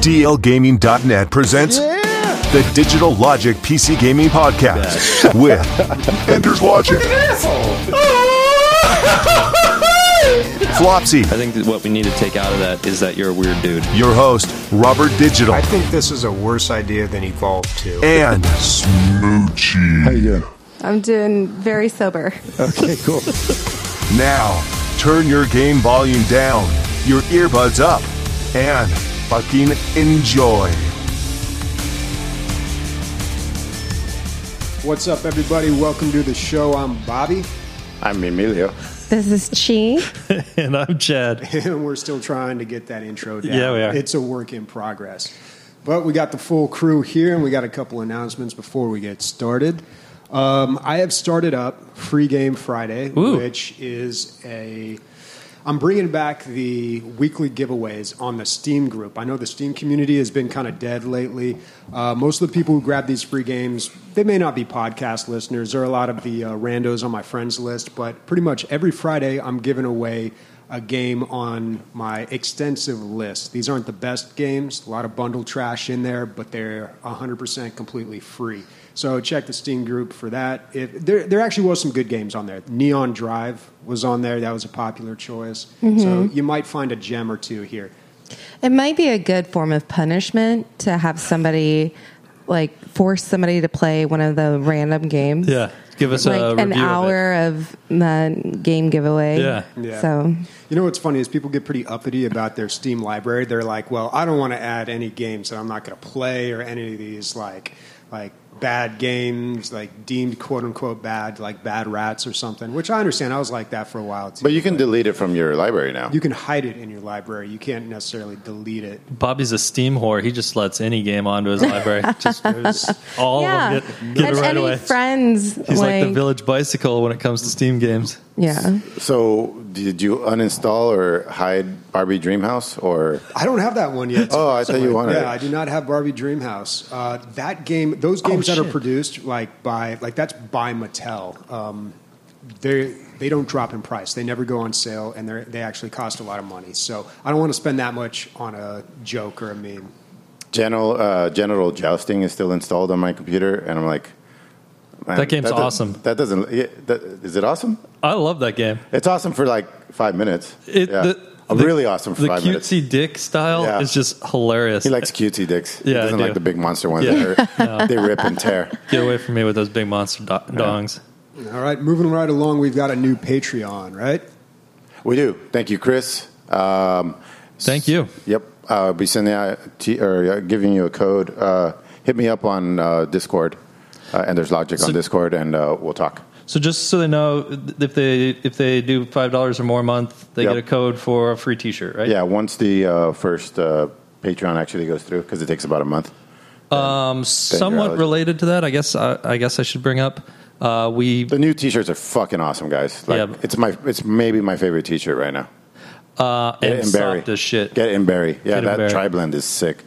DLGaming.net presents the Digital Logic PC Gaming Podcast with Ender's Logic, Flopsy. I think that what we need to take out of that is that you're a weird dude. Your host, Robert Digital. I think this is a worse idea than Evolve 2. And Smoochie. How you doing? I'm doing very sober. Okay, cool. Now, turn your game volume down, your earbuds up, and fucking enjoy. What's up, everybody? Welcome to the show. I'm Bobby. I'm Emilio. This is Chi. And I'm Chad. And we're still trying to get that intro down. Yeah, we are. It's a work in progress. But we got the full crew here, and we got a couple announcements before we get started. I have started up Free Game Friday, which is I'm bringing back the weekly giveaways on the Steam group. I know the Steam community has been kind of dead lately. Most of the people who grab these free games, they may not be podcast listeners. There are a lot of the randos on my friends list, but pretty much every Friday I'm giving away a game on my extensive list. These aren't the best games, a lot of bundle trash in there, but they're 100% completely free. So check the Steam group for that. There actually was some good games on there. Neon Drive was on there. That was a popular choice. Mm-hmm. So you might find a gem or two here. It might be a good form of punishment to have somebody, force somebody to play one of the random games. Yeah. Give us a an review hour of the game giveaway. Yeah. So, you know what's funny is people get pretty uppity about their Steam library. They're like, well, I don't want to add any games that I'm not going to play or any of these like bad games, like deemed quote-unquote bad, like Bad Rats or something, which I understand. I was like that for a while, too. But you can delete it from your library now. You can hide it in your library. You can't necessarily delete it. Bobby's a Steam whore. He just lets any game onto his library. Just all of them get it right any away. Friends. He's like the Village Bicycle when it comes to Steam games. Yeah. So did you uninstall or hide Barbie Dreamhouse? Or I don't have that one yet. Oh, I thought you wanted it. Yeah, I do not have Barbie Dreamhouse. That game, those games that are produced that's by Mattel. They don't drop in price. They never go on sale, and they actually cost a lot of money. So I don't want to spend that much on a joke or a meme. General Jousting is still installed on my computer, and I'm like, man, that game's awesome. That doesn't. Is it awesome? I love that game. It's awesome for like 5 minutes. Really awesome for 5 minutes. The cutesy dick style is just hilarious. He likes cutesy dicks. Yeah, he doesn't like the big monster ones. Yeah. They rip and tear. Get away from me with those big monster dongs. All right, moving right along, we've got a new Patreon, right? We do. Thank you, Chris. Thank you. Yep. I'll be sending out giving you a code. Hit me up on Discord, and there's Logic on Discord, and we'll talk. So just so they know, if they do $5 or more a month, they get a code for a free T-shirt, right? Yeah, once the first Patreon actually goes through, because it takes about a month. Somewhat related to that, I guess I should bring up. The new T-shirts are fucking awesome, guys. It's maybe my favorite T-shirt right now. And soft as shit. Get in Berry. Yeah, that Berry. tri-blend is sick.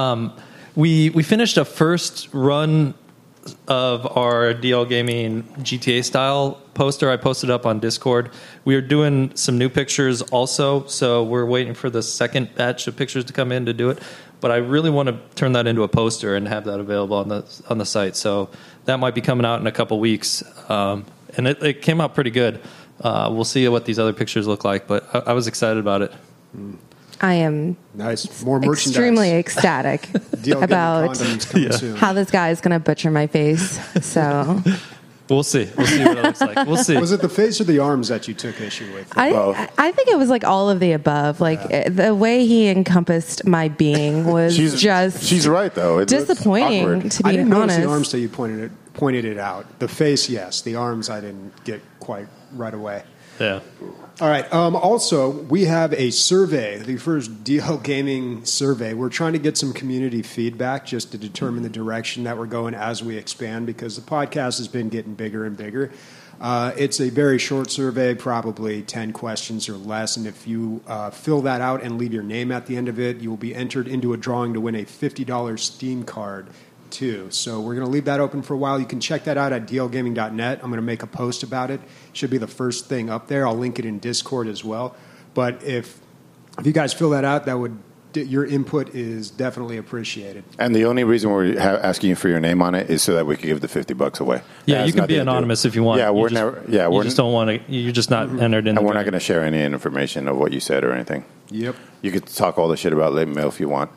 We finished a first run of our DL Gaming GTA style poster. I posted up on Discord. We are doing some new pictures also, so we're waiting for the second batch of pictures to come in to do it. But I really want to turn that into a poster and have that available on the site. So that might be coming out in a couple weeks. And it came out pretty good. We'll see what these other pictures look like, but I was excited about it. I am more merchandise. Extremely ecstatic about soon. how this guy is going to butcher my face. So we'll see. We'll see what it looks like. We'll see. Was it the face or the arms that you took issue with? I think it was like all of the above. The way he encompassed my being was she's right though. Disappointing, to be honest. I didn't notice the arms till you pointed it out. The face, yes. The arms, I didn't get quite right away. Yeah. All right. Also, we have a survey, the first DL Gaming survey. We're trying to get some community feedback just to determine the direction that we're going as we expand, because the podcast has been getting bigger and bigger. It's a very short survey, probably 10 questions or less, and if you fill that out and leave your name at the end of it, you will be entered into a drawing to win a $50 Steam card too. So we're going to leave that open for a while. You can check that out at dlgaming.net. I'm going to make a post about it. Should be the first thing up there. I'll link it in Discord as well. But if you guys fill that out, that would your input is definitely appreciated. And the only reason we're asking you for your name on it is so that we can give the $50 away. Yeah, you can be anonymous if you want. Yeah, you just don't want to. You're just not entered in. And we're not going to share any information of what you said or anything. Yep. You could talk all the shit about Late Mail if you want.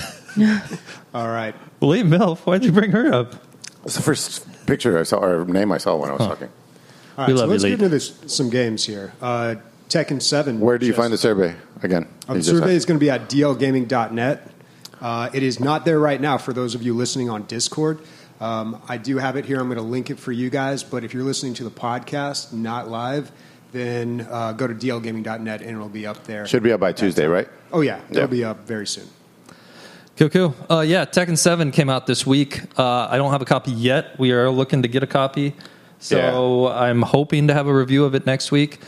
All right. Late MILF, why'd you bring her up? It's the first picture I saw, or name I saw when I was talking. All We right, so love you, let's Lee. get into some games here. Tekken 7. Where do you find the survey again? The survey is going to be at dlgaming.net. It is not there right now for those of you listening on Discord. I do have it here. I'm going to link it for you guys. But if you're listening to the podcast, not live, then go to dlgaming.net and it'll be up there. Should be up by Tuesday, right? Oh, yeah. It'll be up very soon. Cool. Yeah, Tekken 7 came out this week. I don't have a copy yet. We are looking to get a copy. So I'm hoping to have a review of it next week.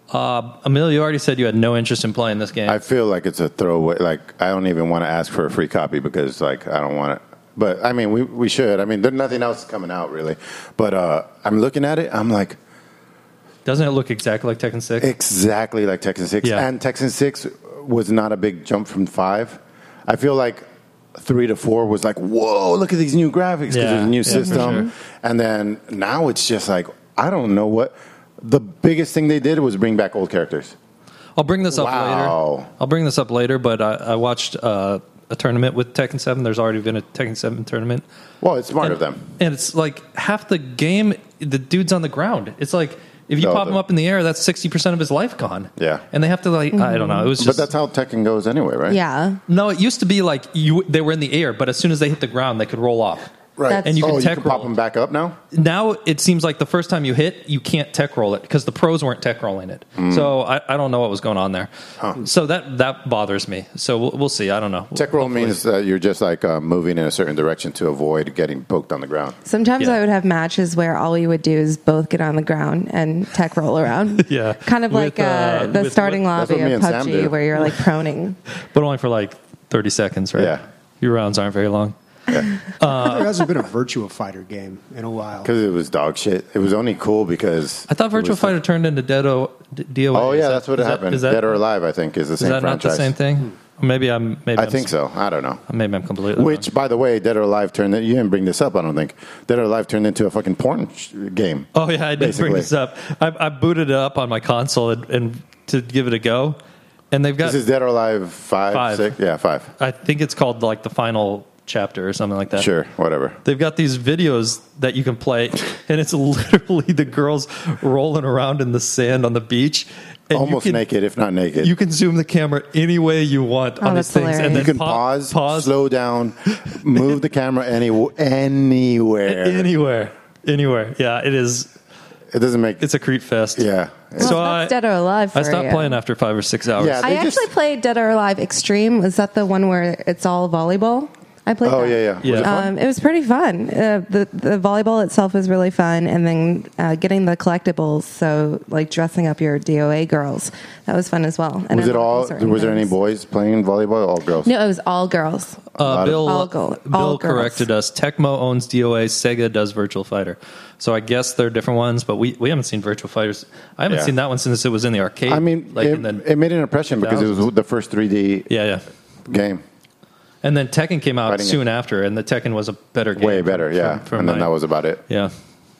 Emil, you already said you had no interest in playing this game. I feel like it's a throwaway. Like, I don't even want to ask for a free copy because, like, I don't want it. But, I mean, we should. I mean, there's nothing else coming out, really. But I'm looking at it. I'm like... Doesn't it look exactly like Tekken 6? Exactly like Tekken 6. Yeah. And Tekken 6 was not a big jump from 5. I feel like 3 to 4 was like, whoa, look at these new graphics because there's a new system. Sure. And then now it's just like, I don't know what. The biggest thing they did was bring back old characters. I'll bring this up Wow. later. I'll bring this up later, but I watched a tournament with Tekken 7. There's already been a Tekken 7 tournament. Well, it's smart of them. And it's like half the game, the dude's on the ground. It's like, if you No, pop him up in the air, that's 60% of his life gone. Yeah. And they have to, like, I don't know. It was just. But that's how Tekken goes anyway, right? Yeah. No, it used to be like they were in the air, but as soon as they hit the ground, they could roll off. Right. That's- And you can you tech can pop roll. them back up now? Now it seems like the first time you hit, you can't tech roll it because the pros weren't tech rolling it. So I don't know what was going on there. So that bothers me. So we'll see. I don't know. Tech roll Hopefully. means that you're just like moving in a certain direction to avoid getting poked on the ground. Sometimes Yeah. I would have matches where all you would do is both get on the ground and tech roll around. Yeah. Kind of like With, the with- starting That's lobby what me of and Sam PUBG do. where you're like proning. But only for like 30 seconds, right? Yeah. Your rounds aren't very long. there hasn't been a Virtua Fighter game in a while. Because it was dog shit. It was only cool because... I thought it Virtua was- Fighter turned into DOA. Oh, yeah, that's what happened. Is that, Dead or Alive, I think, is the is same that not franchise. the same thing? Or maybe I'm. I think so. I don't know. Maybe I'm completely. Which, by the way, Dead or Alive turned... You didn't bring this up, I don't think. Dead or Alive turned into a fucking porn game. Oh yeah, I did bring basically. this up. I booted it up on my console and to give it a go, and they've got. This is Dead or Alive 5, Five. 6? Yeah, 5. I think it's called like the final chapter or something like that. Sure, whatever. They've got these videos that you can play, and it's literally the girls rolling around in the sand on the beach. And Almost you can, naked, if not naked. You can zoom the camera any way you want on that's these things, and hilarious. then You can pause, slow down, move the camera anywhere. anywhere. Yeah, it is. It doesn't make... It's a creep fest. Yeah. So That's Dead or Alive for I stopped you. playing after 5 or 6 hours. Yeah. I They actually just- played Dead or Alive Extreme. Was that the one where it's all volleyball? I played Oh, that. yeah. Yeah. Was it fun? It was pretty fun. The volleyball itself was really fun, and then getting the collectibles, so like dressing up your DOA girls, that was fun as well. And Was it all... certain Was there any things. boys playing volleyball or all girls? No, it was all girls. Bill, All Bill girls. corrected us. Tecmo owns DOA. Sega does Virtual Fighter. So I guess they're different ones, but we haven't seen Virtual Fighters. I haven't Yeah. seen that one since it was in the arcade. I mean, like it, in the, it made an impression because it was the first 3D yeah. game. And then Tekken came out Fighting soon after, and the Tekken was a better game. Way better, yeah. from And then my- that was about it. yeah.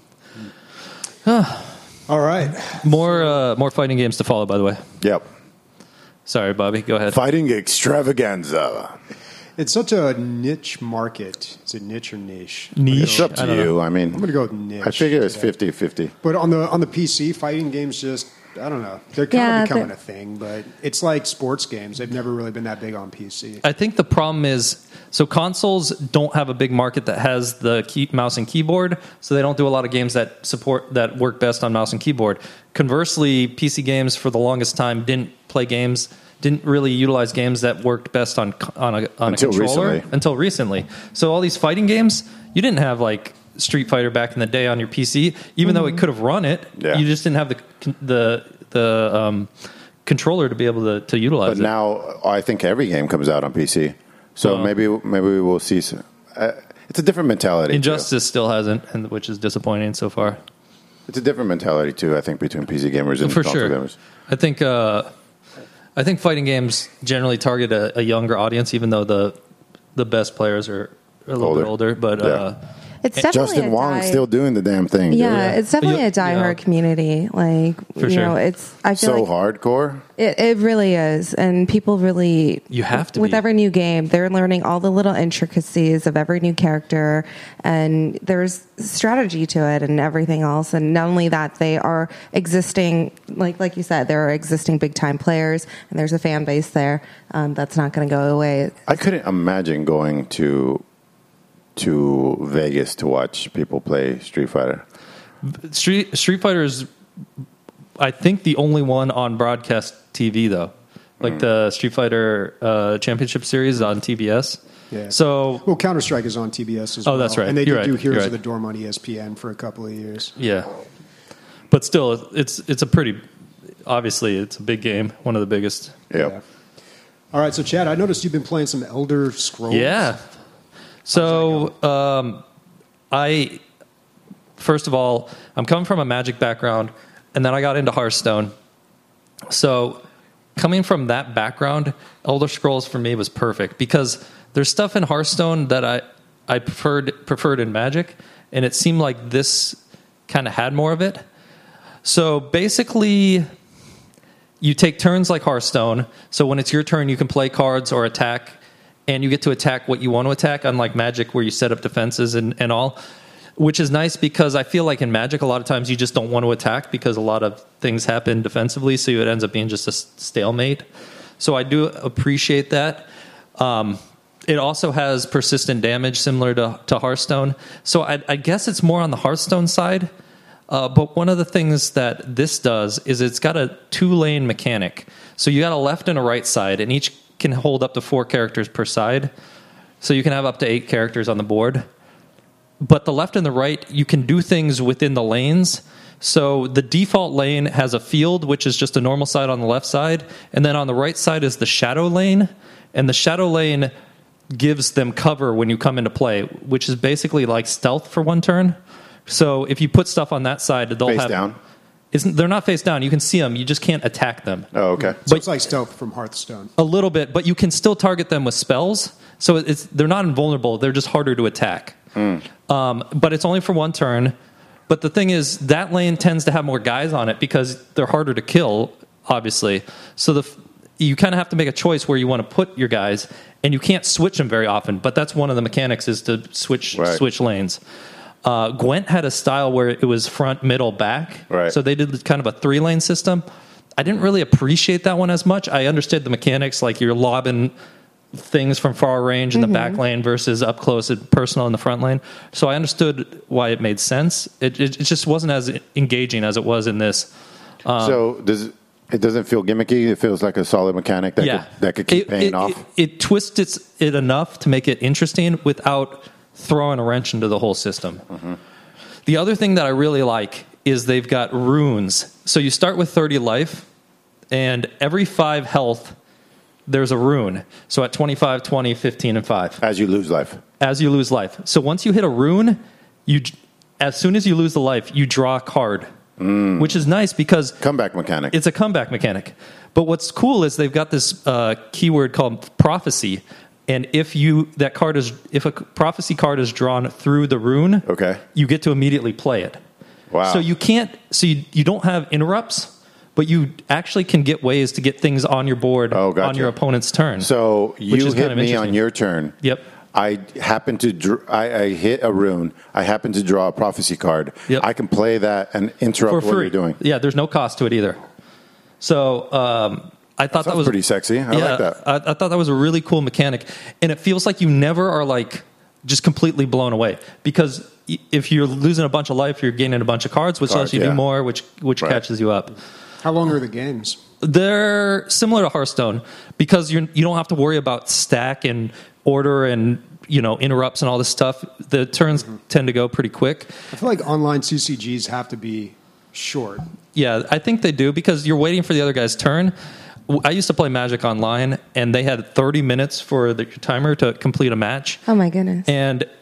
All right. More fighting games to follow. By the way, Yep. sorry, Bobby. Go ahead. Fighting extravaganza. It's such a niche market. Is it niche or niche? Niche. It's up I to don't you. know. I mean, I'm going to go with niche. I figure it's today. 50-50. But on the PC, fighting games just, I don't know. They're kind Yeah, of becoming they're- a thing, but it's like sports games. They've never really been that big on PC. I think the problem is, so consoles don't have a big market that has the mouse and keyboard, so they don't do a lot of games that work best on mouse and keyboard. Conversely, PC games for the longest time didn't really utilize games that worked best on a controller until recently. So all these fighting games, you didn't have like Street Fighter back in the day on your PC, even though it could have run it. Yeah. You just didn't have the controller to be able to utilize But it. now I think every game comes out on PC. So maybe we will see. It's a different mentality. Injustice still hasn't, and which is disappointing so far. Too. It's a different mentality too. I think between PC gamers and For console sure. gamers. I think I think fighting games generally target a younger audience, even though the best players are a little bit older. But it's definitely Justin Wong's still doing the damn thing. Yeah, dude. it's definitely a diehard community. Like, For you know, sure. it's I feel So like hardcore. it really is, and people really You have to with be. every new game. They're learning all the little intricacies of every new character, and there's strategy to it and everything else. And not only that, they are existing, like you said, there are existing big time players, and there's a fan base there that's not going to go away. I couldn't imagine going to Vegas to watch people play Street Fighter. Street Fighter is, I think, the only one on broadcast TV though. Like the Street Fighter Championship Series is on TBS. Yeah. So Well, Counter Strike is on TBS as well. Oh, that's right. And they You're did do right. Heroes You're of the right. Dorm on ESPN for a couple of years. yeah, but still, it's a pretty obviously it's a big game, one of the biggest. Yep. Yeah. All right, so Chad, I noticed you've been playing some Elder Scrolls. Yeah. So I first of all, I'm coming from a Magic background, and then I got into Hearthstone. So coming from that background, Elder Scrolls for me was perfect because there's stuff in Hearthstone that I preferred in Magic, and it seemed like this kind of had more of it. So basically, you take turns like Hearthstone. So when it's your turn, you can play cards or attack, and you get to attack what you want to attack, unlike Magic where you set up defenses and all, which is nice because I feel like in Magic a lot of times you just don't want to attack because a lot of things happen defensively, so it ends up being just a stalemate. So I do appreciate that. It also has persistent damage similar to Hearthstone. So I guess it's more on the Hearthstone side. But one of the things that this does is it's got a 2-lane mechanic. So you got a left and a right side, and each can hold up to 4 characters per side. So you can have up to 8 characters on the board. But the left and the right, you can do things within the lanes. So the default lane has a field, which is just a normal side on the left side. And then on the right side is the shadow lane. And the shadow lane gives them cover when you come into play, which is basically like stealth for one turn. So if you put stuff on that side, they'll Face have... down. They're not face down. You can see them. You just can't attack them. Oh, okay. So it's like Stealth from Hearthstone. A little bit, but you can still target them with spells. So they're not invulnerable. They're just harder to attack. But it's only for one turn. But the thing is, that lane tends to have more guys on it because they're harder to kill, obviously. So you kind of have to make a choice where you want to put your guys, and you can't switch them very often. But that's one of the mechanics is to switch lanes. Gwent had a style where it was front, middle, back. Right. So they did kind of a 3-lane system. I didn't really appreciate that one as much. I understood the mechanics, like you're lobbing things from far range in the back lane versus up close and personal in the front lane. So I understood why it made sense. It just wasn't as engaging as it was in this. So it doesn't feel gimmicky? It feels like a solid mechanic that could keep paying off? It twists it enough to make it interesting without throwing a wrench into the whole system. The other thing that I really like is they've got runes. So you start with 30 life, and every 5 health, there's a rune. So at 25, 20, 15, and 5. As you lose life. As you lose life. So once you hit a rune, as soon as you lose the life, you draw a card, which is nice because... Comeback mechanic. It's a comeback mechanic. But what's cool is they've got this keyword called prophecy. And if a prophecy card is drawn through the rune, you get to immediately play it. Wow. So you don't have interrupts, but you actually can get ways to get things on your board on your opponent's turn. So you hit me on your turn. Yep. I happen to I hit a rune. I happen to draw a prophecy card. Yep. I can play that and interrupt what you're doing. Yeah, there's no cost to it either. So I thought that was pretty sexy. I like that. I thought that was a really cool mechanic, and it feels like you never are like just completely blown away because if you're losing a bunch of life, you're gaining a bunch of cards, which lets you do more, which catches you up. How long are the games? They're similar to Hearthstone because you don't have to worry about stack and order and interrupts and all this stuff. The turns tend to go pretty quick. I feel like online CCGs have to be short. Yeah, I think they do because you're waiting for the other guy's turn. I used to play Magic Online, and they had 30 minutes for the timer to complete a match. Oh, my goodness. And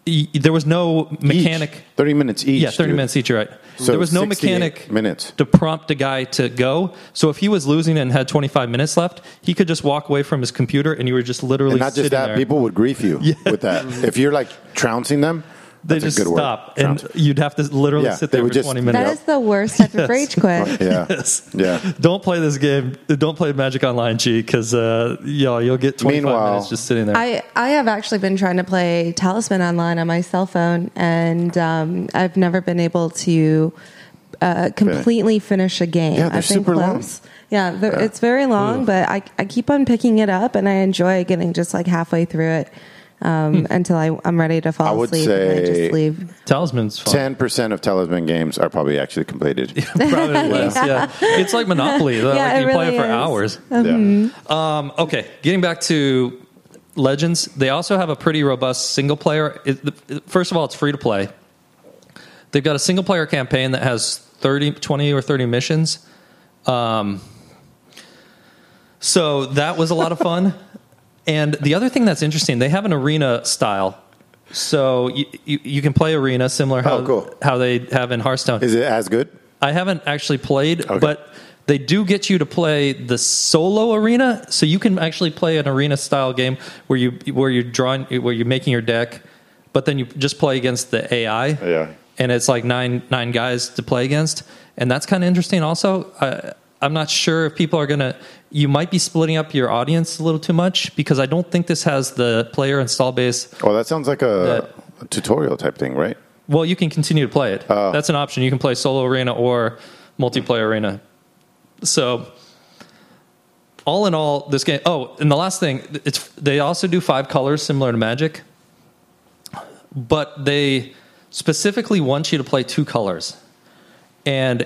there was no mechanic. Each. 30 minutes each. Yeah, 30 dude. minutes each, you're right. So There was no 68 mechanic minutes. to prompt a guy to go. So if he was losing and had 25 minutes left, he could just walk away from his computer and you were just literally And not just sitting that, there. people would grief you with that. If you're like trouncing them, They that's just a good stop. word. And Trounce. you'd have to literally Yeah, sit they there would for just- 20 That minutes. is the worst type of rage quit. Yeah. Yes. Yeah. Don't play this game. Don't play Magic Online, G, because you'll get 25 Meanwhile- minutes just sitting there. I have actually been trying to play Talisman Online on my cell phone, and I've never been able to completely finish a game. Yeah, they're I've been super long. close. Yeah, it's very long, but I keep on picking it up, and I enjoy getting just like halfway through it until I'm ready to I fall would asleep and I say- just leave. Talisman's fun. 10% of Talisman games are probably actually completed. Probably less, yeah. It's like Monopoly. Like Yeah, you it play it really for is. hours. Yeah. Okay, getting back to Legends, they also have a pretty robust single player. First of all, it's free to play. They've got a single player campaign that has 20 or 30 missions. So that was a lot of fun. And the other thing that's interesting, they have an arena style. So you can play arena similar how they have in Hearthstone. Is it as good? I haven't actually played, Okay. but they do get you to play the solo arena, so you can actually play an arena style game where you're making your deck, but then you just play against the AI. Yeah. And it's like nine guys to play against, and that's kind of interesting. Also, I'm not sure if people are gonna. You might be splitting up your audience a little too much because I don't think this has the player install base. Oh, that sounds like a tutorial type thing, right? Well, you can continue to play it. Oh. That's an option. You can play solo arena or multiplayer arena. So, all in all, this game. Oh, and the last thing, they also do 5 colors similar to Magic, but they specifically want you to play 2 colors. And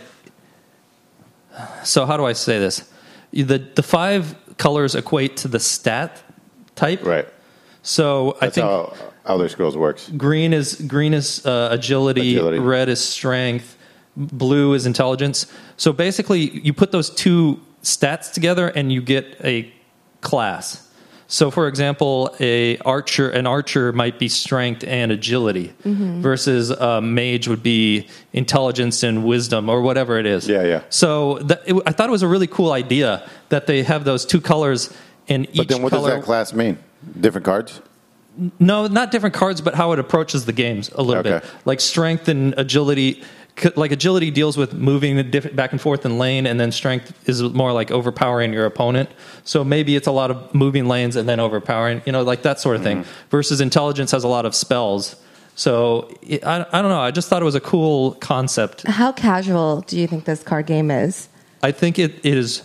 so, how do I say this? The 5 colors equate to the stat type, Right. So That's I think how Elder Scrolls works. green is agility, Agility. red is strength, blue is intelligence. So basically, you put those 2 stats together and you get a class. So, for example, an archer might be strength and agility, versus a mage would be intelligence and wisdom, or whatever it is. Yeah. So I thought it was a really cool idea that they have those 2 colors in each But then what color. does that class mean? Different cards? No, not different cards, but how it approaches the games a little Okay. bit. Like strength and agility. Like agility deals with moving back and forth in lane, and then strength is more like overpowering your opponent. So maybe it's a lot of moving lanes and then overpowering, like that sort of thing. Versus intelligence has a lot of spells. So I don't know. I just thought it was a cool concept. How casual do you think this card game is? I think it is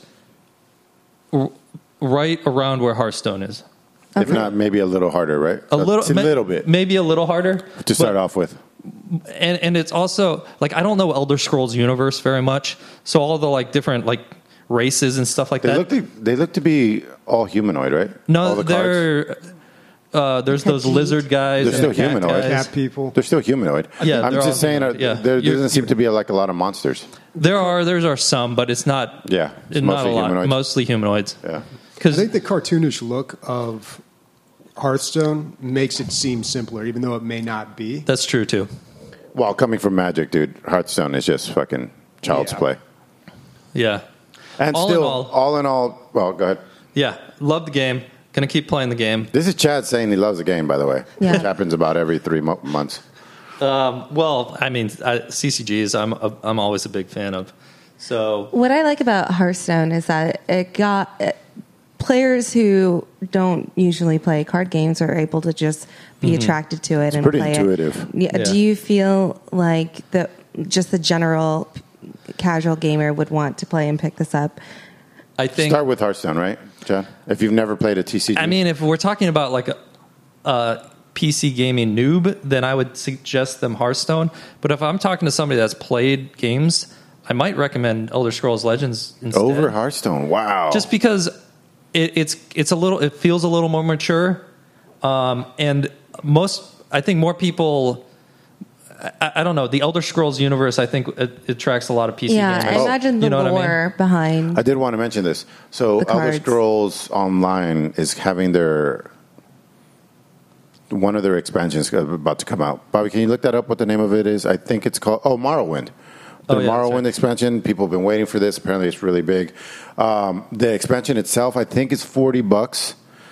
right around where Hearthstone is. If not, maybe a little harder, right? A little bit maybe a little harder to start off with. And it's also like I don't know Elder Scrolls universe very much, so all the like different like races and stuff like that. They look to be all humanoid, right? No, all the cards. there's those lizard guys. They're and still the cat humanoid. guys. Cat people. They're still humanoid. Yeah, I'm they're just all saying. humanoid, yeah. There doesn't seem to be like a lot of monsters. There are some, but it's not. Yeah, it's not mostly a lot. humanoids. Mostly humanoids. Yeah. I Because think the cartoonish look of Hearthstone makes it seem simpler, even though it may not be. that's true too. Well, coming from Magic, dude, Hearthstone is just fucking child's Yeah. play. Yeah, And All still, in all in all, well, go ahead. yeah. Love the game. Gonna keep playing the game. This is Chad saying he loves the game, by the way, Yeah. which happens about every 3 months. Well, I mean, CCGs. I'm always a big fan of. So What I like about Hearthstone is that it got players who don't usually play card games are able to just be attracted to it and pretty play intuitive. it. Yeah. Yeah. Do you feel like the general casual gamer would want to play and pick this up? I think. Start with Hearthstone, right, Chad? If you've never played a TCG. I mean, if we're talking about like a PC gaming noob, then I would suggest them Hearthstone. But if I'm talking to somebody that's played games, I might recommend Elder Scrolls Legends instead. over Hearthstone, wow. Just because it feels a little more mature, and I think more people. I don't know, the Elder Scrolls universe. I think it attracts a lot of PC Yeah, gamers. I imagine the You know what I mean? lore behind. I did want to mention this. So The Elder cards. Scrolls Online is having their one of their expansions about to come out. Bobby, can you look that up? What the name of it is? I think it's called Morrowind. The Morrowind expansion. People have been waiting for this. Apparently, it's really big. The expansion itself, I think, is $40.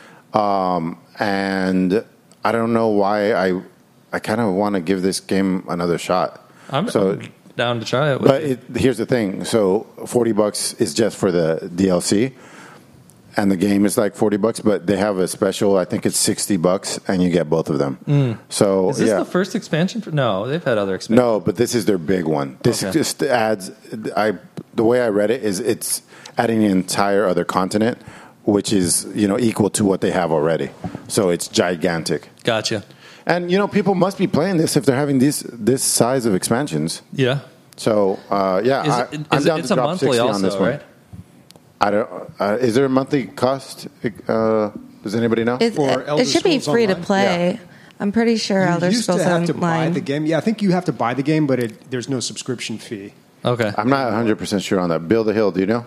And I don't know why I kind of want to give this game another shot. I'm down to try it. But here's the thing. So $40 is just for the DLC. And the game is like $40, but they have a special. I think it's $60, and you get both of them. So is this the first expansion? No, they've had other expansions. No, but this is their big one. This just adds. The way I read it is it's adding an entire other continent, which is equal to what they have already. So it's gigantic. Gotcha. And people must be playing this if they're having this size of expansions. Yeah. So I'm down to drop 60 on this one. Right? I don't. Is there a monthly cost? Does anybody know? It should be free to play. Yeah. I'm pretty sure Elder Scrolls Online. You used to have to buy the game. Yeah, I think you have to buy the game, but there's no subscription fee. Okay. I'm not 100% sure on that. Build a Hill, do you know?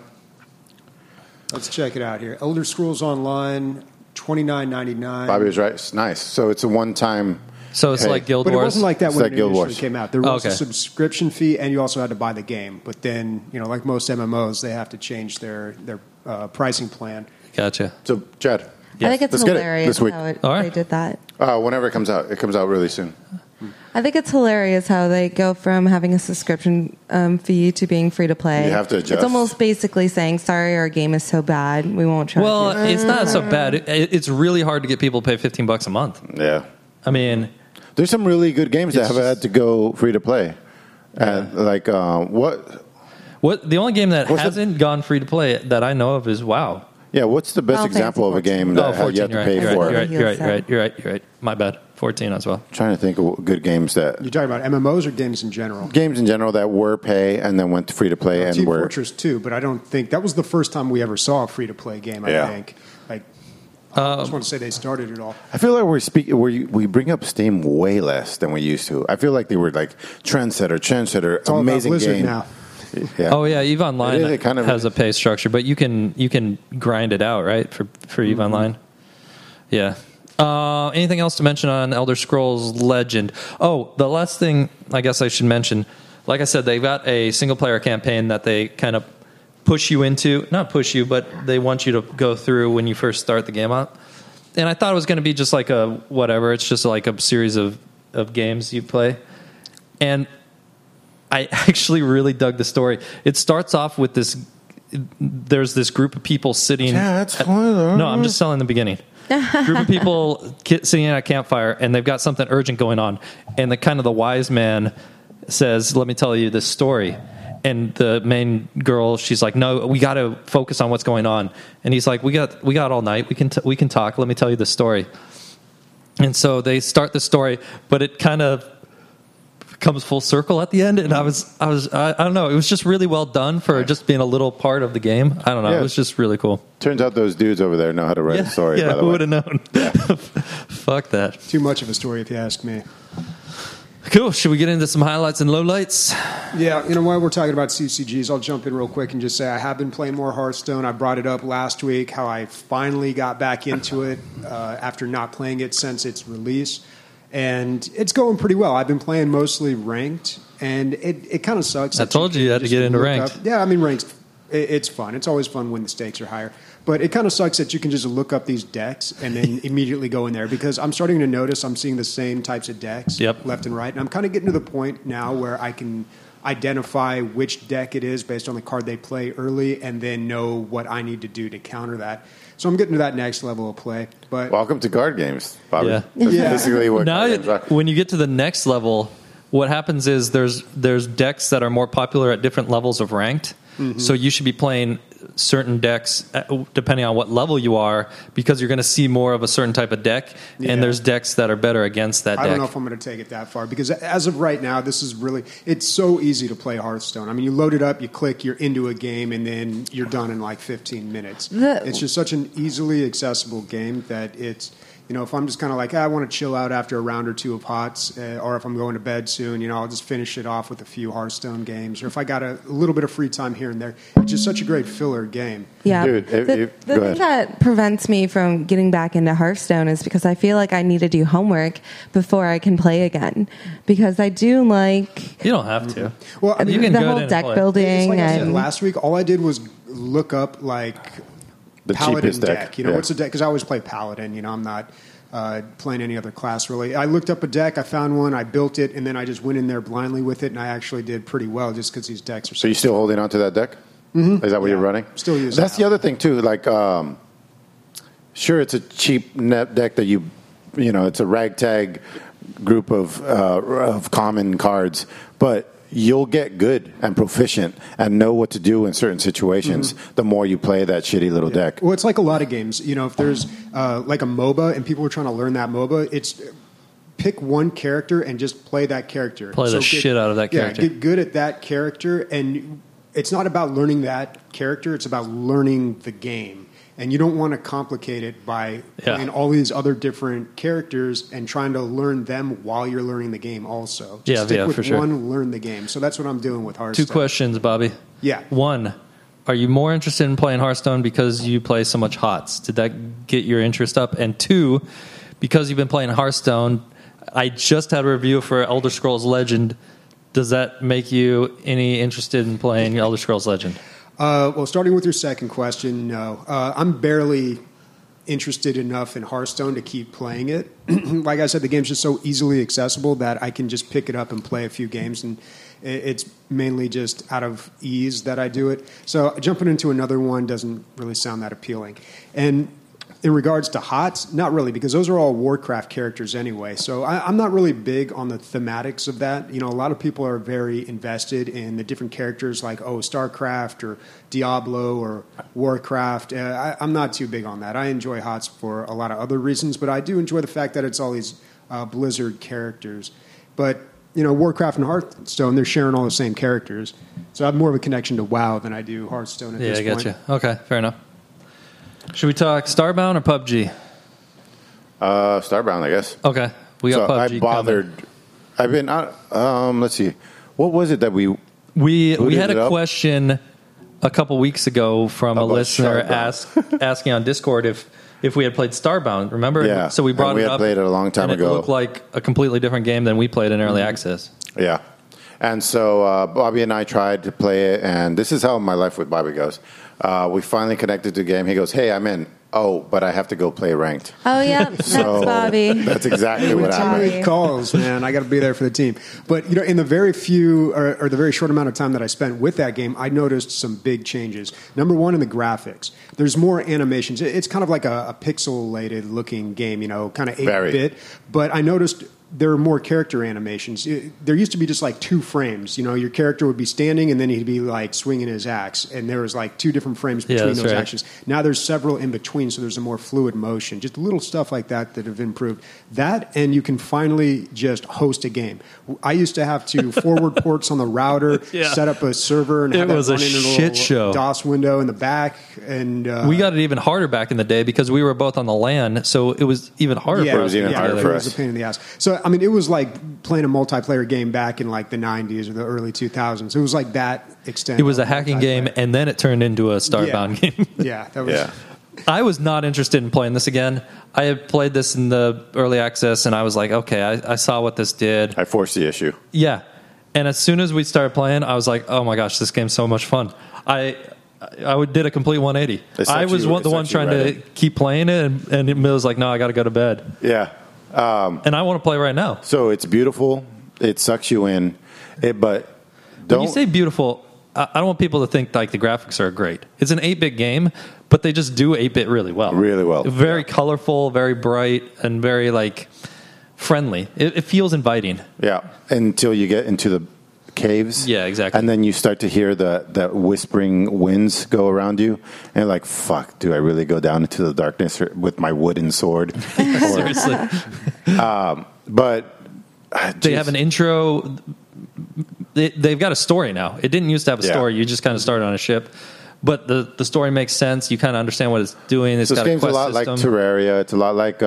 Let's check it out here. Elder Scrolls Online, $29.99. Bobby was right. It's nice. So it's a one-time. So it's like Guild Wars? But it wasn't like that when it initially Wars. came out. There was a subscription fee, and you also had to buy the game. But then, like most MMOs, they have to change their pricing plan. Gotcha. So, Chad. I think it's hilarious this week. how they did that. Whenever it comes out. It comes out really soon. I think it's hilarious how they go from having a subscription fee to being free to play. You have to adjust. It's almost basically saying, sorry, our game is so bad, we won't charge you. Well, it's not so bad. It's really hard to get people to pay $15 a month. Yeah. I mean... There's some really good games that have had to go free to play. And what the only game that hasn't gone free to play that I know of is WoW. Yeah, what's the best example of a game that 14, you have to pay for? You're right. My bad. 14 as well. I'm trying to think of good games that... You're talking about MMOs or games in general? Games in general that were pay and then went to free to play and Team were... Fortress 2, but I don't think... That was the first time we ever saw a free to play game, I think. I just want to say they started it all. I feel like we bring up Steam way less than we used to. I feel like they were like trandsetter, it's all amazing about Blizzard game. Now. Yeah. Oh yeah, EVE Online has a pay structure, but you can grind it out, right? For EVE Online. Yeah. Anything else to mention on Elder Scrolls Legend? Oh, the last thing I guess I should mention. Like I said, they've got a single player campaign that they kind of push you into, not push you, but they want you to go through when you first start the game out. And I thought it was going to be just like a whatever. It's just like a series of games you play. And I actually really dug the story. It starts off with there's this group of people sitting. Yeah, that's fine. No, I'm just telling the beginning. Group of people sitting at a campfire, and they've got something urgent going on. And the wise man says, "Let me tell you this story." And the main girl, she's like, "No, we got to focus on what's going on." And he's like, "We got all night. We can talk. Let me tell you the story." And so they start the story, but it kind of comes full circle at the end. And I don't know. It was just really well done for just being a little part of the game. I don't know. It was just really cool. Turns out those dudes over there know how to write a story. Yeah, by the who way. would have known? Yeah. Fuck that. Too much of a story, if you ask me. Cool. Should we get into some highlights and lowlights? Yeah, while we're talking about CCGs, I'll jump in real quick and just say I have been playing more Hearthstone. I brought it up last week, how I finally got back into it after not playing it since its release. And it's going pretty well. I've been playing mostly ranked, and it kind of sucks. I told you had to get into ranked. Yeah, I mean, ranked, it's fun. It's always fun when the stakes are higher. But it kind of sucks that you can just look up these decks and then immediately go in there, because I'm starting to notice I'm seeing the same types of decks left and right. And I'm kind of getting to the point now where I can identify which deck it is based on the card they play early and then know what I need to do to counter that. So I'm getting to that next level of play. But welcome to card games, Bobby. Yeah. That's basically what now, card games are. When you get to the next level, what happens is there's decks that are more popular at different levels of ranked. Mm-hmm. So you should be playing certain decks depending on what level you are, because you're going to see more of a certain type of deck, and there's decks that are better against that deck. I don't know if I'm going to take it that far, because as of right now, it's so easy to play Hearthstone. I mean, you load it up, you click, you're into a game, and then you're done in like 15 minutes. It's just such an easily accessible game that if I'm just kind of like, I want to chill out after a round or two of HOTS, or if I'm going to bed soon, I'll just finish it off with a few Hearthstone games. Or if I got a little bit of free time here and there, it's just such a great filler game. Yeah. Dude, the thing that prevents me from getting back into Hearthstone is because I feel like I need to do homework before I can play again. Because I do like... You don't have to. Well, I mean, you can the go whole in and deck play. building. It's like I said and last week, all I did was look up like The Paladin cheapest deck. deck. What's a deck? Because I always play Paladin. I'm not playing any other class really. I looked up a deck, I found one, I built it, and then I just went in there blindly with it, and I actually did pretty well just because these decks are So you still holding on to that deck? Mm-hmm. Is that what you're running? Still using That's the other thing too. Like, sure, it's a cheap net deck that it's a ragtag group of common cards, but you'll get good and proficient and know what to do in certain situations the more you play that shitty little deck. Well, it's like a lot of games. If there's like a MOBA and people are trying to learn that MOBA, it's pick one character and just play that character. Play the shit out of that character. Yeah, get good at that character, and it's not about learning that character, it's about learning the game. And you don't want to complicate it by playing all these other different characters and trying to learn them while you're learning the game also. Just stick with for sure. one, learn the game. So that's what I'm doing with Hearthstone. 2 questions, Bobby. Yeah. 1, are you more interested in playing Hearthstone because you play so much HOTS? Did that get your interest up? And 2, because you've been playing Hearthstone, I just had a review for Elder Scrolls Legend. Does that make you any interested in playing Elder Scrolls Legend? Well, starting with your second question, no. I'm barely interested enough in Hearthstone to keep playing it. Like I said, the game's just so easily accessible that I can just pick it up and play a few games, and it's mainly just out of ease that I do it. So jumping into another one doesn't really sound that appealing. And in regards to HOTS, not really, because those are all Warcraft characters anyway. So I'm not really big on the thematics of that. A lot of people are very invested in the different characters like, StarCraft or Diablo or Warcraft. I'm not too big on that. I enjoy HOTS for a lot of other reasons, but I do enjoy the fact that it's all these Blizzard characters. But, Warcraft and Hearthstone, they're sharing all the same characters. So I have more of a connection to WoW than I do Hearthstone at this point. Yeah, I got you. Okay, fair enough. Should we talk Starbound or PUBG? Starbound, I guess. Okay, we got PUBG. I bothered. Coming. I've been. Let's see. What was it that we had a question a couple weeks ago from a listener asking on Discord if we had played Starbound. Remember? Yeah. So we brought we it had up. Played it a long time ago. It looked like a completely different game than we played in early access. Yeah. And so Bobby and I tried to play it, and this is how my life with Bobby goes. We finally connected to the game. He goes, "Hey, I'm in." Oh, but I have to go play ranked. Oh, yeah, that's Bobby. That's exactly what happened. Too calls, man. I got to be there for the team. But in the very few or the very short amount of time that I spent with that game, I noticed some big changes. Number one, in the graphics, there's more animations. It's kind of like a pixelated looking game, kind of 8-bit. But I noticed there are more character animations. There used to be just like 2 frames. Your character would be standing and then he'd be like swinging his axe, and there was like 2 different frames between those actions. Now there's several in between, so there's a more fluid motion. Just little stuff like that have improved. That, and you can finally just host a game. I used to have to forward ports on the router, set up a server, and have it was that a run in shit little show. DOS window in the back. And we got it even harder back in the day because we were both on the LAN, so it was even harder for us. It was even harder for us. It was a pain in the ass. So, it was like playing a multiplayer game back in like the 90s or the early 2000s. It was like that extent. It was a hacking game, and then it turned into a Starbound game. Yeah, that was. Yeah. I was not interested in playing this again. I had played this in the early access, and I was like, okay, I saw what this did. I forced the issue. Yeah. And as soon as we started playing, I was like, oh my gosh, this game's so much fun. I did a complete 180. I was the one trying to keep playing it, and it was like, no, I got to go to bed. Yeah. And I want to play right now. So it's beautiful. It sucks you in. But when you say beautiful, I don't want people to think like the graphics are great. It's an 8-bit game, but they just do 8-bit really well. Really well. Very colorful, very bright, and very like friendly. It feels inviting. Yeah. Until you get into the caves. Yeah, exactly. And then you start to hear the whispering winds go around you, and you're like, fuck, do I really go down into the darkness with my wooden sword? Seriously. But they have an intro. They've got a story now. It didn't used to have a story. You just kind of started on a ship. but the story makes sense. You kind of understand what it's doing. It's This got game's a a quest lot system. like Terraria. It's a lot like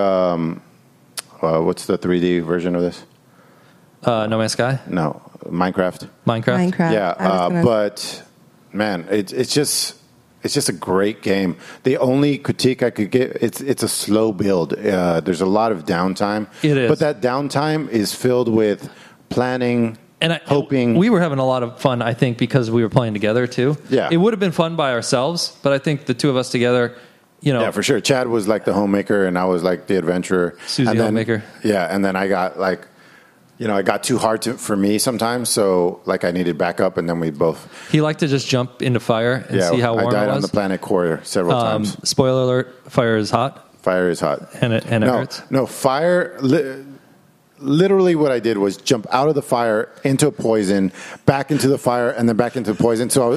what's the 3D version of this? No Man's Sky, No, Minecraft. Minecraft. Yeah, I was gonna- but man, it's just a great game. The only critique I could get, it's a slow build. There's a lot of downtime. It is. But that downtime is filled with planning, hoping. We were having a lot of fun, I think, because we were playing together too. Yeah. It would have been fun by ourselves, but I think the two of us together, Yeah, for sure. Chad was like the homemaker, and I was like the adventurer. Susie and then, homemaker. Yeah, and then I got like, it got too hard for me sometimes, so like I needed backup, and then we both. He liked to just jump into fire and see how warm I died it was. on the planet core several times. Spoiler alert: fire is hot, Fire is hot, and it hurts. No, fire. Literally, what I did was jump out of the fire into poison, back into the fire, and then back into poison. So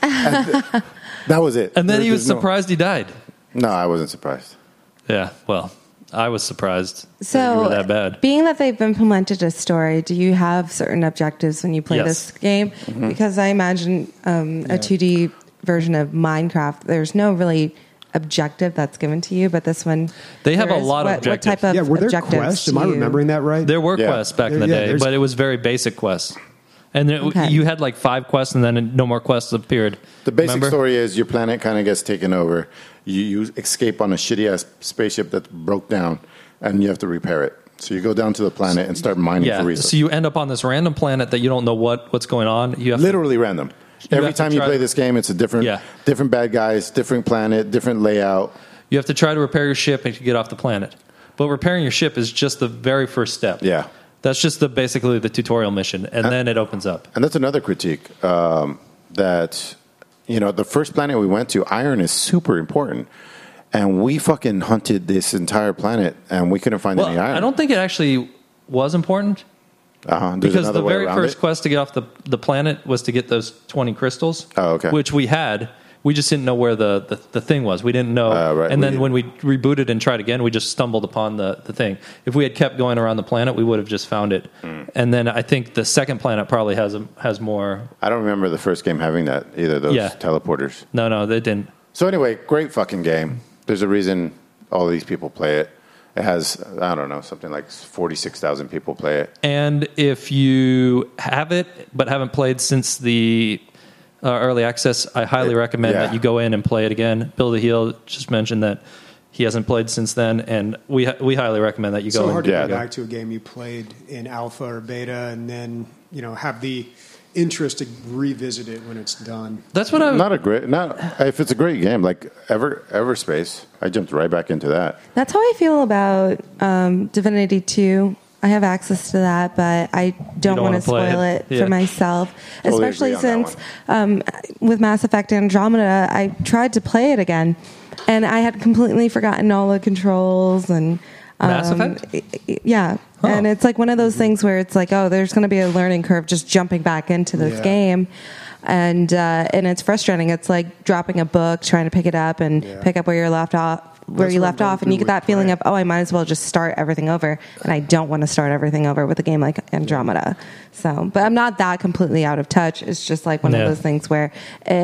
that was it. And then he was There's surprised he died. No, I wasn't surprised. Yeah, well, I was surprised that So, you were that bad. being that they've implemented a story, do you have certain objectives when you play Yes. this game? Mm-hmm. Because I imagine a 2D version of Minecraft, there's no really objective that's given to you, but this one They have there a is. lot of What objectives. type of Yeah, were there objectives quests? do Am I you- remembering that right? There were Yeah. quests back in the Yeah, day, there's- but it was very basic quests. And Okay. you had like 5 quests, and then no more quests appeared. The basic Remember? story is your planet kind of gets taken over. You escape on a shitty ass spaceship that broke down, and you have to repair it. So you go down to the planet and start mining for Yeah, resources. so you end up on this random planet that you don't know what's going on. You have to- Literally random. You Every have to time you try play to- this game, it's a different bad guys, different planet, different layout. You have to try to repair your ship and get off the planet. But repairing your ship is just the very first step. Yeah. That's just basically the tutorial mission, and then it opens up. And that's another critique that, the first planet we went to, iron is super important. And we fucking hunted this entire planet, and we couldn't find any iron. I don't think it actually was important There's because another the way very around first it. quest to get off the planet was to get those 20 crystals. Oh, okay. Which we had. We just didn't know where the thing was. We didn't know. Right. And then when we rebooted and tried again, we just stumbled upon the thing. If we had kept going around the planet, we would have just found it. And then I think the second planet probably has more. I don't remember the first game having that either, those teleporters. No, they didn't. So anyway, great fucking game. There's a reason all these people play it. It has, I don't know, something like 46,000 people play it. And if you have it but haven't played since the early access, I highly recommend that you go in and play it again. Bill DeHeel just mentioned that he hasn't played since then, and we highly recommend that you go so in. hard to go back to a game you played in alpha or beta and then have the interest to revisit it when it's done. That's what I'm if it's a great game like Everspace, I jumped right back into that. That's how I feel about Divinity 2. I have access to that, but I don't want to spoil it for myself, Totally especially agree on since with Mass Effect Andromeda, I tried to play it again, and I had completely forgotten all the controls and Mass Effect? Yeah. Huh. And it's like one of those things where it's like, oh, there's going to be a learning curve just jumping back into this game. And it's frustrating. It's like dropping a book, trying to pick it up and pick up where you left off, and you get that feeling of, oh, I might as well just start everything over. And I don't want to start everything over with a game like Andromeda. So, but I'm not that completely out of touch. It's just like one of those things where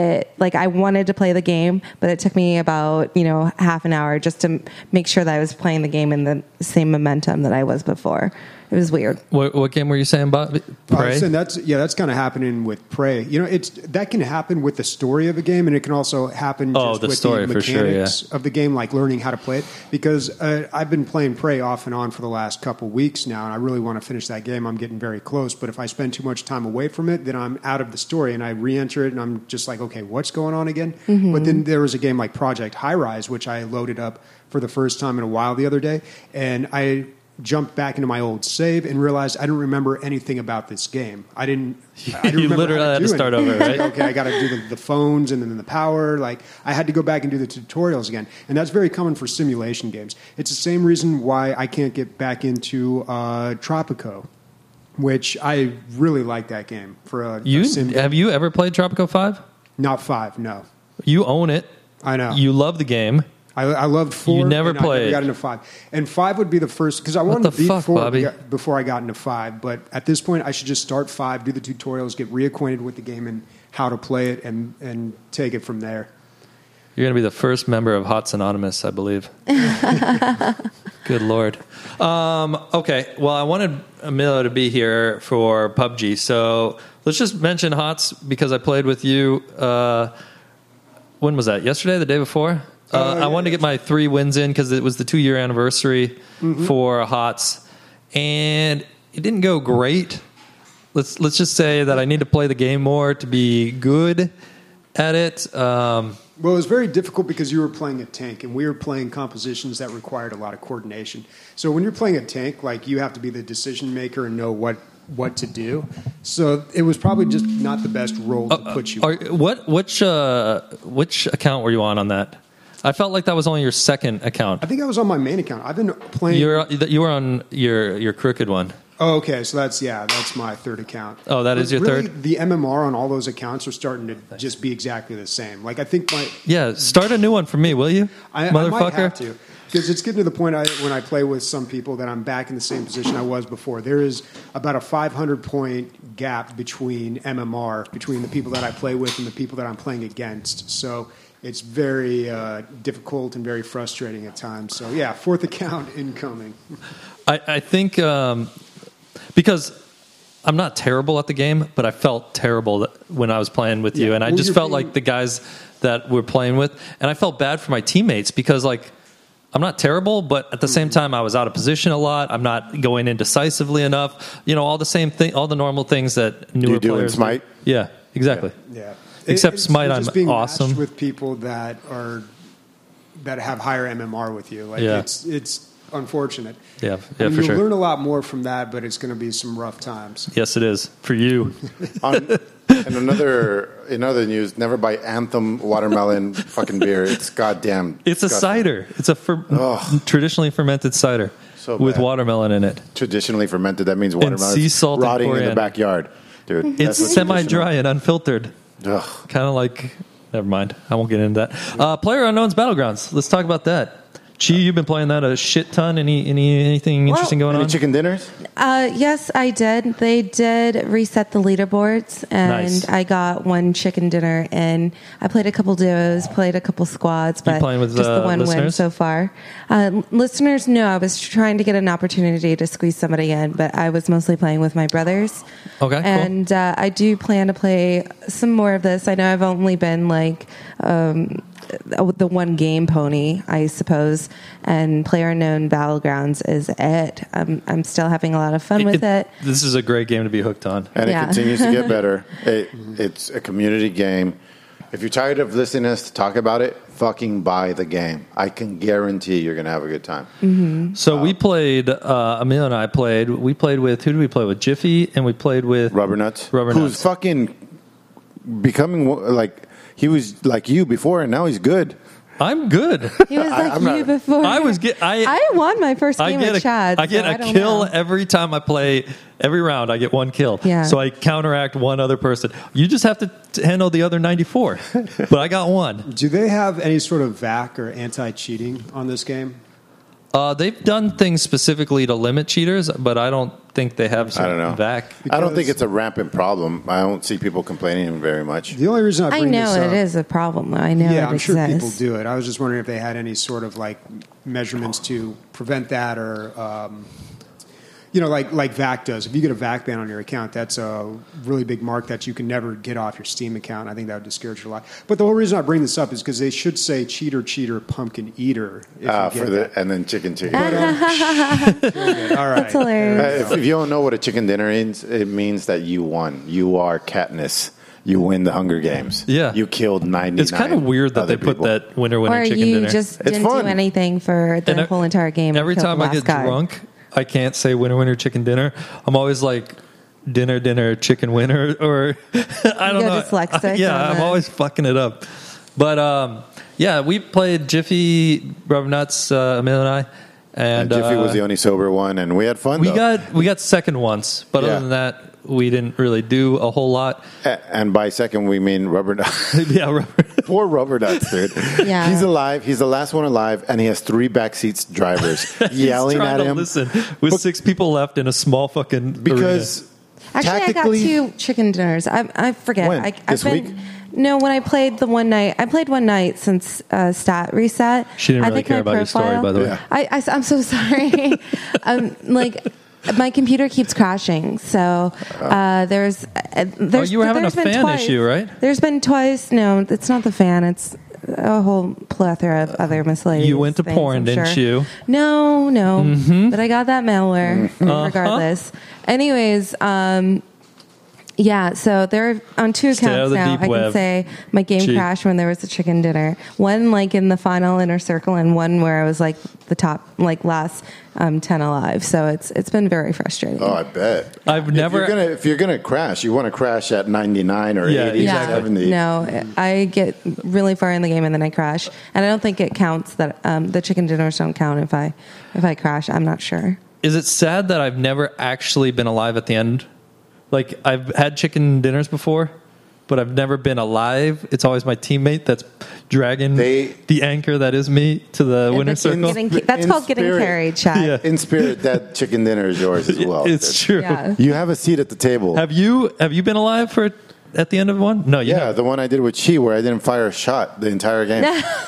I wanted to play the game, but it took me about, half an hour just to make sure that I was playing the game in the same momentum that I was before. It was weird. What game were you saying about Prey? So that's kind of happening with Prey. That can happen with the story of a game, and it can also happen just with story, the mechanics of the game, like learning how to play it. Because I've been playing Prey off and on for the last couple weeks now, and I really want to finish that game. I'm getting very close, but if I spend too much time away from it, then I'm out of the story, and I re-enter it, and I'm just like, okay, what's going on again? Mm-hmm. But then there was a game like Project High Rise, which I loaded up for the first time in a while the other day, and I jumped back into my old save and realized I didn't remember anything about this game. I didn't You remember literally how had to start anything. over, right? Okay, I got to do the phones and then the power. Like, I had to go back and do the tutorials again. And that's very common for simulation games. It's the same reason why I can't get back into Tropico, which I really like that game. A sim game. Have you ever played Tropico 5? Not 5, no. You own it. I know. You love the game. I loved 4. You never and played. I never got into 5. And 5 would be the first, because I wanted to beat 4 Bobby? before I got into 5. But at this point, I should just start 5, do the tutorials, get reacquainted with the game and how to play it, and take it from there. You're going to be the first member of Hots Anonymous, I believe. Good Lord. Okay, well, I wanted Emilio to be here for PUBG, so let's just mention Hots because I played with you. When was that? Yesterday? The day before? I wanted to get my 3 wins in because it was the 2-year anniversary for Hots, and it didn't go great. Let's just say that I need to play the game more to be good at it. Well, it was very difficult because you were playing a tank, and we were playing compositions that required a lot of coordination. So when you're playing a tank, like you have to be the decision maker and know what to do. So it was probably just not the best role to put you. Which account were you on that? I felt like that was only your second account. I think I was on my main account. I've been playing. You were on your crooked one. Oh, okay. So that's my third account. Oh, that is your third? The MMR on all those accounts are starting to just be exactly the same. Like I think start a new one for me, will you, motherfucker? I might have to. Because it's getting to the point when I play with some people that I'm back in the same position I was before. There is about a 500-point gap between MMR, between the people that I play with and the people that I'm playing against. So it's very difficult and very frustrating at times. So, yeah, fourth account incoming. I think because I'm not terrible at the game, but I felt terrible when I was playing with you. And I just felt like the guys that we're playing with. And I felt bad for my teammates because, like, I'm not terrible, but at the same time, I was out of position a lot. I'm not going in decisively enough. You know, all the same thing, all the normal things that newer do players in Smite. Yeah, exactly. Yeah. Except Smite, I'm I'm awesome with people that have higher MMR with you. Like it's unfortunate. Yeah, I mean, for sure. You'll learn a lot more from that, but it's going to be some rough times. Yes, it is for you. And in other news, never buy Anthem watermelon fucking beer. It's goddamn. It's a cider. It's a traditionally fermented cider with watermelon in it. Traditionally fermented. That means watermelon sea salt rotting in the backyard, dude. It's semi-dry and unfiltered. Ugh. Kind of like. Never mind. I won't get into that. PlayerUnknown's Battlegrounds. Let's talk about that. Chi, you've been playing that a shit ton. Anything interesting going on? Any chicken dinners? Yes, I did. They did reset the leaderboards, and I got 1 chicken dinner in. I played a couple duos, played a couple squads, but with, just the 1 listeners? win so far. Listeners, no, I was trying to get an opportunity to squeeze somebody in, but I was mostly playing with my brothers. Okay, and cool. I do plan to play some more of this. I know I've only been like the 1 game pony, I suppose, and PlayerUnknown Battlegrounds is it. I'm still having a lot of fun with it. This is a great game to be hooked on. And it continues to get better. It's a community game. If you're tired of listening to us talk about it, fucking buy the game. I can guarantee you're going to have a good time. Mm-hmm. So we played, Emilio and I played, who did we play with? Jiffy, and we played with Rubbernuts. Who's Who's fucking becoming like, he was like you before, and now he's good. I'm good. He was like before. I won my first game with Chad. I get a kill every time I play. Every round, I get 1 kill. Yeah. So I counteract one other person. You just have to handle the other 94. But I got 1. Do they have any sort of VAC or anti-cheating on this game? They've done things specifically to limit cheaters, but I don't think they have I don't know. VAC. I don't think it's a rampant problem. I don't see people complaining very much. The only reason I bring this up, it is a problem. I know yeah, it I'm exists. sure people do it. I was just wondering if they had any sort of like measurements to prevent that, or like VAC does. If you get a VAC ban on your account, that's a really big mark that you can never get off your Steam account. I think that would discourage you a lot. But the whole reason I bring this up is because they should say cheater, pumpkin eater. And then chicken. But, all right. That's hilarious. If you don't know what a chicken dinner is, it means that you won. You are Katniss. You win the Hunger Games. Yeah. You killed 99. It's kind of weird that they put that winner or chicken you dinner. just didn't do anything for the whole entire game. Every time I get drunk, I can't say winner, chicken dinner. I'm always like dinner, chicken winner, or I don't know. Dyslexic. I'm always fucking it up. But we played Jiffy, Rubbernuts, Emilio and I. And Jiffy was the only sober one, and we had fun. We got second once, but other than that, we didn't really do a whole lot. And by second, we mean Rubbernuts. Yeah, poor Rubbernuts, dude. Yeah. He's alive. He's the last one alive, and he has 3 backseats drivers yelling at him. Listen, with 6 people left in a small fucking because arena. Actually, I got 2 chicken dinners. I forget. When? This week? No, when I played one night since Stat Reset. She didn't really think care my about your story, by the way. Yeah. I'm so sorry. My computer keeps crashing, so there's you were having a been fan twice. issue, right? There's been twice. No, it's not the fan. It's a whole plethora of other miscellaneous. You went to things, porn, I'm didn't sure. you? No, Mm-hmm. but I got that malware regardless. Anyways, yeah, so there are on two Stay out of accounts the now. deep I web. can say my game Gee. crashed when there was a chicken dinner. One like in the final inner circle, and one where I was like the top, like last 10 alive. So it's been very frustrating. Oh, I bet. I've never. If you're gonna crash, you want to crash at 99 or Yeah, 80 Yeah, or 70. no, I get really far in the game and then I crash, and I don't think it counts that the chicken dinners don't count if I crash. I'm not sure. Is it sad that I've never actually been alive at the end? Like, I've had chicken dinners before, but I've never been alive. It's always my teammate that's dragging the anchor that is me to the winner's circle. That's called getting carried, Chad. Yeah. In spirit, that chicken dinner is yours as well. It's true. Yeah. You have a seat at the table. Have you been alive at the end of one? No, you Yeah, haven't. the one I did with Chi, where I didn't fire a shot the entire game.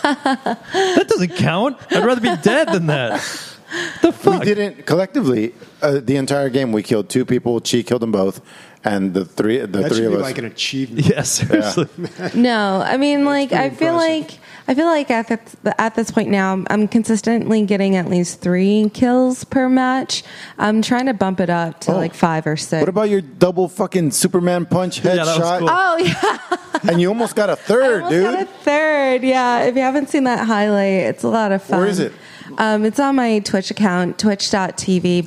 That doesn't count. I'd rather be dead than that. The fuck? We didn't collectively the entire game. We killed 2 people. Chi killed them both, and the three That of should be us. like an achievement. Yeah, seriously. No, I mean, like, I feel like at this point now, I'm consistently getting at least 3 kills per match. I'm trying to bump it up to like 5 or 6. What about your double fucking Superman punch Yeah, that was headshot? cool. Oh yeah, And you almost got a third, almost dude. got a third. Yeah, if you haven't seen that highlight, it's a lot of fun. Where is it? It's on my Twitch account, twitch.tv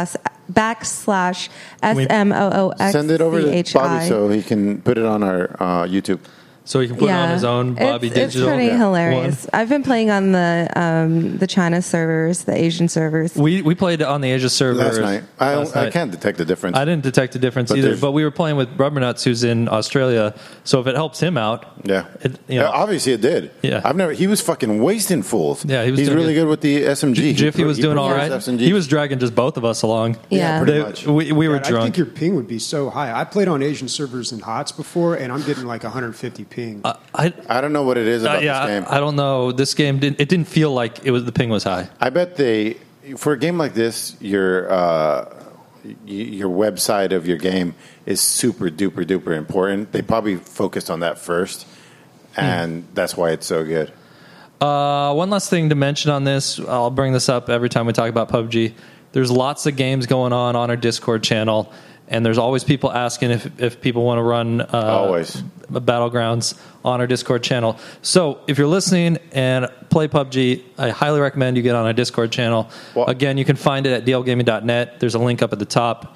backslash SMOOXCHI. Send it over to Bobby so he can put it on our YouTube. So he can put it on his own Bobby it's Digital. pretty Yeah. hilarious. One. I've been playing on the China servers, the Asian servers. We played on the Asia server Last night. I night. can't detect the difference. I didn't detect a difference But either, there's- but we were playing with Rubbernuts, who's in Australia. So if it helps him out, Yeah. you know, Obviously it did. Yeah. He was fucking wasting fools. Yeah, he was He's doing really good. good with the SMG. Jiffy was doing all right. SMG. He was dragging just both of us along. Yeah. pretty much. We were God, I drunk. think your ping would be so high. I played on Asian servers in HOTS before, and I'm getting like 150 ping. I don't know what it is about yeah, this game. I don't know. This game didn't feel like the ping was high. I bet for a game like this, your website of your game is super duper duper important. They probably focused on that first, and that's why it's so good. One last thing to mention on this, I'll bring this up every time we talk about PUBG. There's lots of games going on our Discord channel, and there's always people asking if people want to run Always. Battlegrounds on our Discord channel. So if you're listening and play PUBG, I highly recommend you get on our Discord channel. Well, Again, you can find it at dlgaming.net. There's a link up at the top.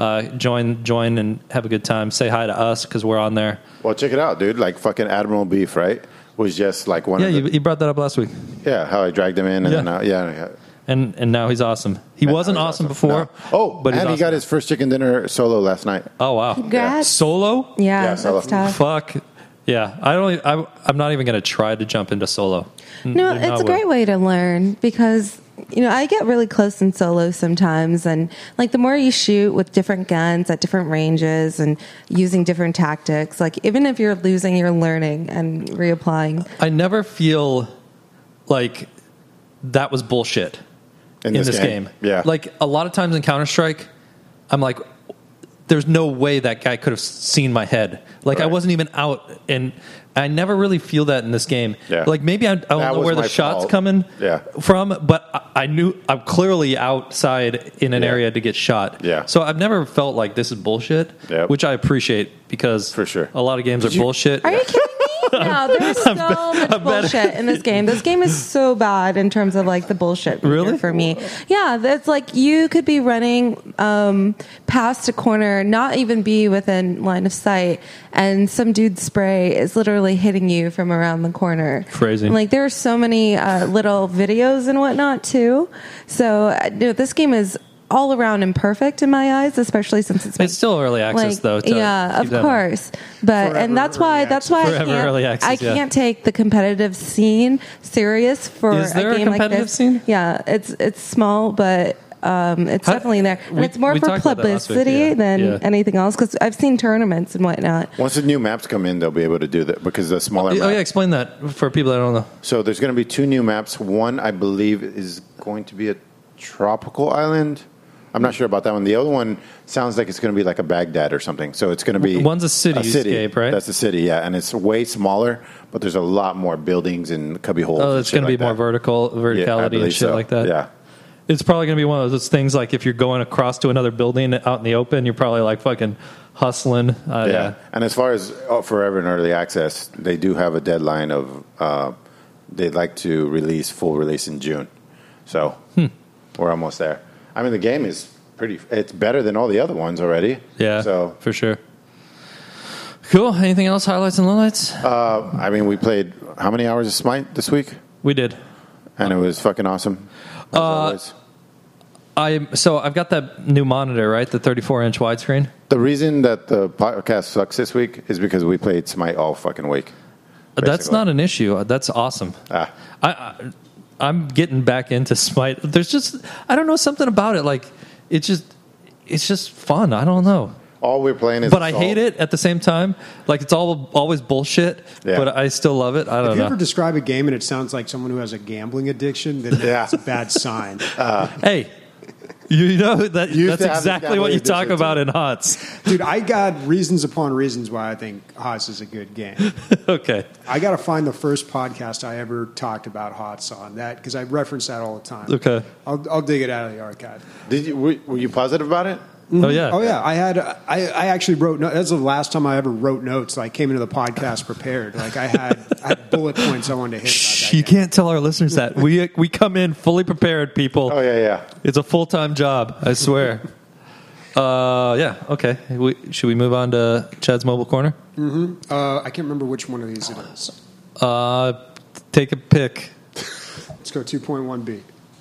Join and have a good time. Say hi to us because we're on there. Well, check it out, dude. Like fucking Admiral Beef, right? Was just like one Yeah, of the... you brought that up last week. Yeah, how I dragged him in. And Yeah. then, yeah. And now he's awesome. He wasn't He's awesome before. No. Oh, but he's and he awesome. got his first chicken dinner solo last night. Oh wow! Congrats. Solo? Yeah, Yeah, solo. that's tough. Fuck. Yeah, I'm not even going to try to jump into solo. No, it's a great way to learn because, I get really close in solo sometimes. And like the more you shoot with different guns at different ranges and using different tactics, like even if you're losing, you're learning and reapplying. I never feel like that was bullshit in this game. Yeah. Like a lot of times in Counter-Strike, I'm like, there's no way that guy could have seen my head. Like I Right. wasn't even out, and I never really feel that in this game. Yeah. Like maybe I don't know was where the my shot's fault. coming Yeah. from, but I knew I'm clearly outside in an Yeah. area to get shot. Yeah. So I've never felt like this is bullshit, Yep. which I appreciate because For sure. a lot of games are bullshit. Are you kidding me? No, there's so much bullshit in this game. This game is so bad in terms of like the bullshit meter Really? for me. Yeah, that's like you could be running past a corner, not even be within line of sight, and some dude's spray is literally hitting you from around the corner. Crazy. And, like there are so many little videos and whatnot too. So this game is all around imperfect in my eyes, especially since it's been It's still early access, though. to yeah, keep of that in mind. course. But Forever and that's why early Forever early access, I yeah. can't take the competitive scene serious for Is there a game like competitive this. scene? Yeah, it's small, but It's definitely there. And it's more for publicity than anything else, because I've seen tournaments and whatnot. Once the new maps come in, they'll be able to do that, because the smaller maps. Oh, yeah, explain that for people that don't know. So there's going to be 2 new maps. One, I believe, is going to be a tropical island. I'm not sure about that one. The other one sounds like it's going to be like a Baghdad or something. So it's going to be... One's a cityscape, right? That's the city, yeah. And it's way smaller, but there's a lot more buildings and cubby holes. Oh, it's going to be more verticality and shit like that? Yeah. It's probably going to be one of those things like if you're going across to another building out in the open, you're probably like fucking hustling. Yeah. And as far as Forever and Early Access, they do have a deadline of... they'd like to release full release in June. So we're almost there. I mean, the game is it's better than all the other ones already. Yeah, so for sure. Cool. Anything else? Highlights and lowlights? I mean, we played how many hours of Smite this week? We did. And it was fucking awesome. As always. So I've got that new monitor, right? The 34-inch widescreen. The reason that the podcast sucks this week is because we played Smite all fucking week. Basically. That's not an issue. That's awesome. I'm getting back into Smite. There's just, I don't know, something about it. Like, it's just fun. I don't know. All we're playing is But I hate it at the same time. Like, it's always bullshit, but I still love it. I don't know. If you ever describe a game and it sounds like someone who has a gambling addiction, then that's a bad sign. Hey, you know that's exactly what you talk about in HOTS. Dude, I got reasons upon reasons why I think HOTS is a good game. Okay. I got to find the first podcast I ever talked about HOTS on that, because I reference that all the time. Okay. I'll dig it out of the archive. Were you positive about it? Oh yeah, oh yeah. I actually wrote. That's the last time I ever wrote notes. Like, came into the podcast prepared. Like, I had bullet points I wanted to hit. About that you can't tell our listeners that we come in fully prepared, people. Oh yeah. It's a full-time job, I swear. Yeah. Okay. Should we move on to Chad's Mobile Corner? Mm-hmm. I can't remember which one of these it is. Take a pick. Let's go 2.1B.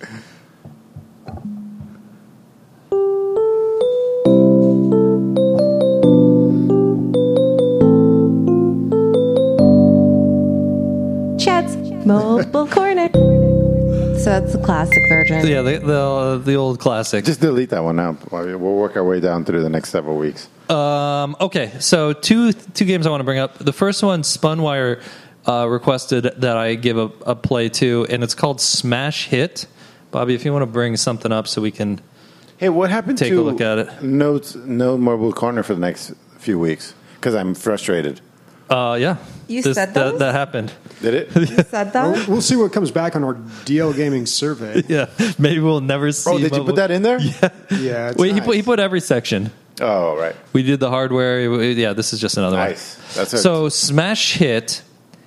Chad's Mobile Corner. So that's the classic version. Yeah, the old classic. Just delete that one now. We'll work our way down through the next several weeks. Okay, so two games I want to bring up. The first one, Spunwire requested that I give a play to, and it's called Smash Hit. Bobby, if you want to bring something up so we can what happened take to a look at it. No Mobile Corner for the next few weeks? Because I'm frustrated. Yeah. You said that? That happened. Did it? You said that? We'll see what comes back on our DL Gaming survey. Yeah. Maybe we'll never see. Oh, did you put that in there? Yeah. Wait, nice. he put every section. Oh, right. We did the hardware. Yeah, this is just another one. That's so Smash Hit.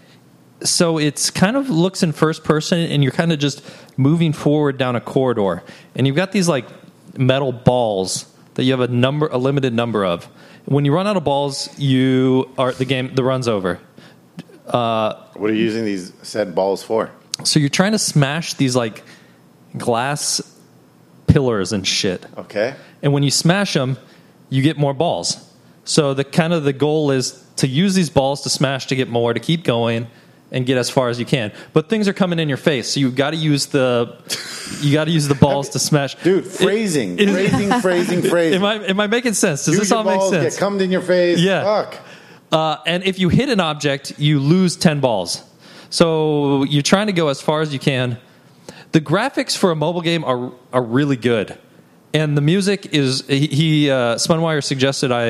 So it's kind of looks in first person, and you're kind of just moving forward down a corridor, and you've got these like metal balls that you have a limited number of. When you run out of balls, the run's over. What are you using these said balls for? So you're trying to smash these like glass pillars and shit. Okay. And when you smash them, you get more balls. So the goal is to use these balls to smash to get more, to keep going and get as far as you can. But things are coming in your face, so you've got to use the balls to smash. Dude, phrasing. Am I making sense? Does this all make sense? Get cummed in your face. Yeah. Fuck. And if you hit an object, you lose 10 balls. So you're trying to go as far as you can. The graphics for a mobile game are really good. And the music is... Spunwire suggested I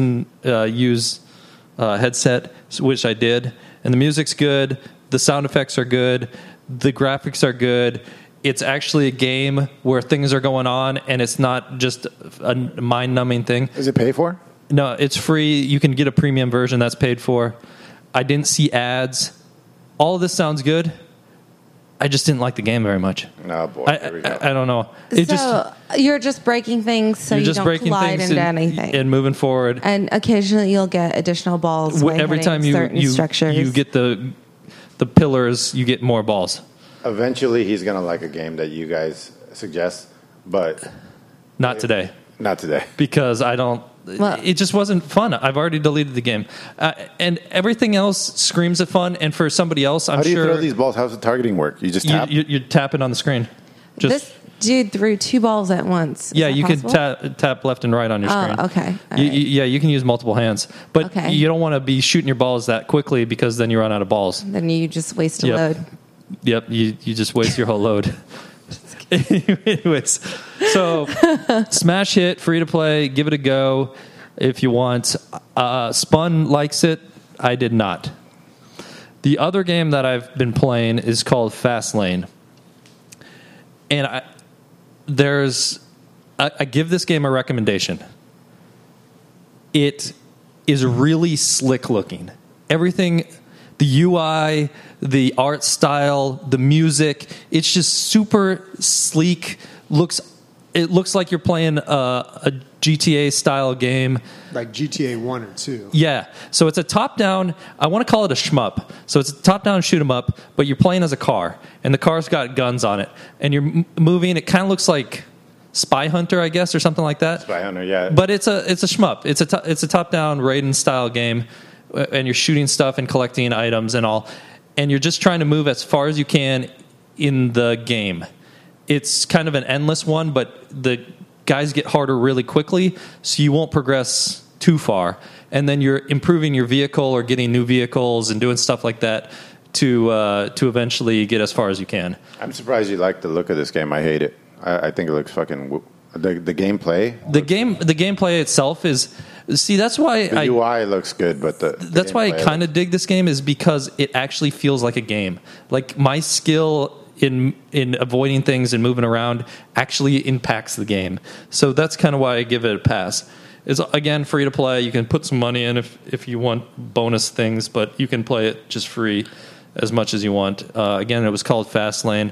use headset, which I did. And the music's good. The sound effects are good. The graphics are good. It's actually a game where things are going on, and it's not just a mind-numbing thing. Is it paid for? No, it's free. You can get a premium version that's paid for. I didn't see ads. All of this sounds good. I just didn't like the game very much. No, boy. I don't know. You're just breaking things so you don't collide into anything. And moving forward. And occasionally you'll get additional balls every time you get the pillars, you get more balls. Eventually he's going to like a game that you guys suggest, but... Not today. Not today. Because I don't... Well, it just wasn't fun. I've already deleted the game. And everything else screams at fun. And for somebody else, I'm sure... How do you throw these balls? How's the targeting work? You just tap? You're tapping on the screen. dude threw 2 balls at once. Yeah, you can tap left and right on your screen. Okay. You can use multiple hands. But Okay. you don't want to be shooting your balls that quickly because then you run out of balls. Then you just waste a Yep. load. Yep, you just waste your whole load. Anyways, so smash hit, free to play, give it a go if you want. Spun likes it. I did not. The other game that I've been playing is called Fastlane. And I give this game a recommendation. It is really slick looking. Everything, the UI, the art style, the music, it's just super sleek. It looks like you're playing a GTA style game. Like GTA 1 or 2. Yeah. So it's a top-down, I want to call it a shmup. So it's a top-down shoot-'em-up, but you're playing as a car, and the car's got guns on it. And you're moving, it kind of looks like Spy Hunter, I guess, or something like that. Spy Hunter, yeah. But it's a shmup. It's a top-down Raiden-style game, and you're shooting stuff and collecting items and all. And you're just trying to move as far as you can in the game. It's kind of an endless one, but the guys get harder really quickly, so you won't progress too far. And then you're improving your vehicle or getting new vehicles and doing stuff like that to eventually get as far as you can. I'm surprised you like the look of this game. I hate it. I think it looks fucking... The gameplay? The gameplay itself is... See, that's why the UI looks good, but that's why I kind of dig this game, is because it actually feels like a game. Like, my skill in avoiding things and moving around actually impacts the game. So that's kind of why I give it a pass. It's, again, free to play. You can put some money in if you want bonus things, but you can play it just free as much as you want. Again, it was called Fastlane.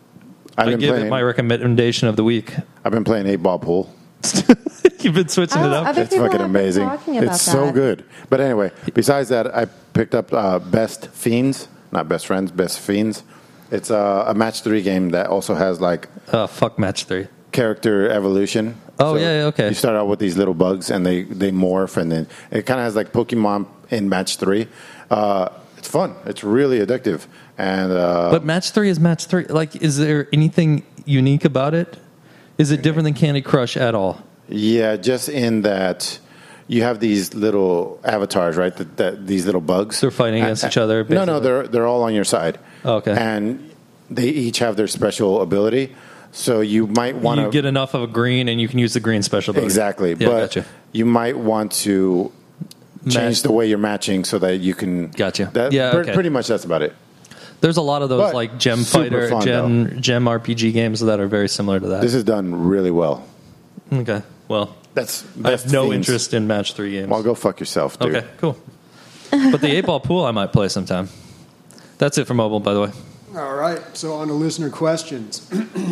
I give it my recommendation of the week. I've been playing 8-ball pool. You've been switching it up. It's fucking amazing. It's so good. But anyway, besides that, I picked up Best Fiends, not Best Friends, Best Fiends. It's a match 3 game that also has like fuck match 3 character evolution. Oh, so yeah, okay. You start out with these little bugs and they morph, and then it kind of has like Pokemon in match 3. It's fun. It's really addictive. And but match 3 is match 3. Like, is there anything unique about it? Is it different than Candy Crush at all? Yeah, just in that you have these little avatars, right? That these little bugs. They're fighting against each other. Basically. No, they're all on your side. Oh, okay. And they each have their special ability. So you might want to get enough of a green, and you can use the green special ability. Exactly. Yeah, but gotcha. You might want to change the way you're matching so that you can. Gotcha. Pretty much that's about it. There's a lot of those like Gem Fighter, Gem RPG games that are very similar to that. This is done really well. Okay. Well, I have no interest in match 3 games. Well, go fuck yourself, dude. Okay, cool. But the 8-ball pool I might play sometime. That's it for mobile, by the way. All right, so on to listener questions.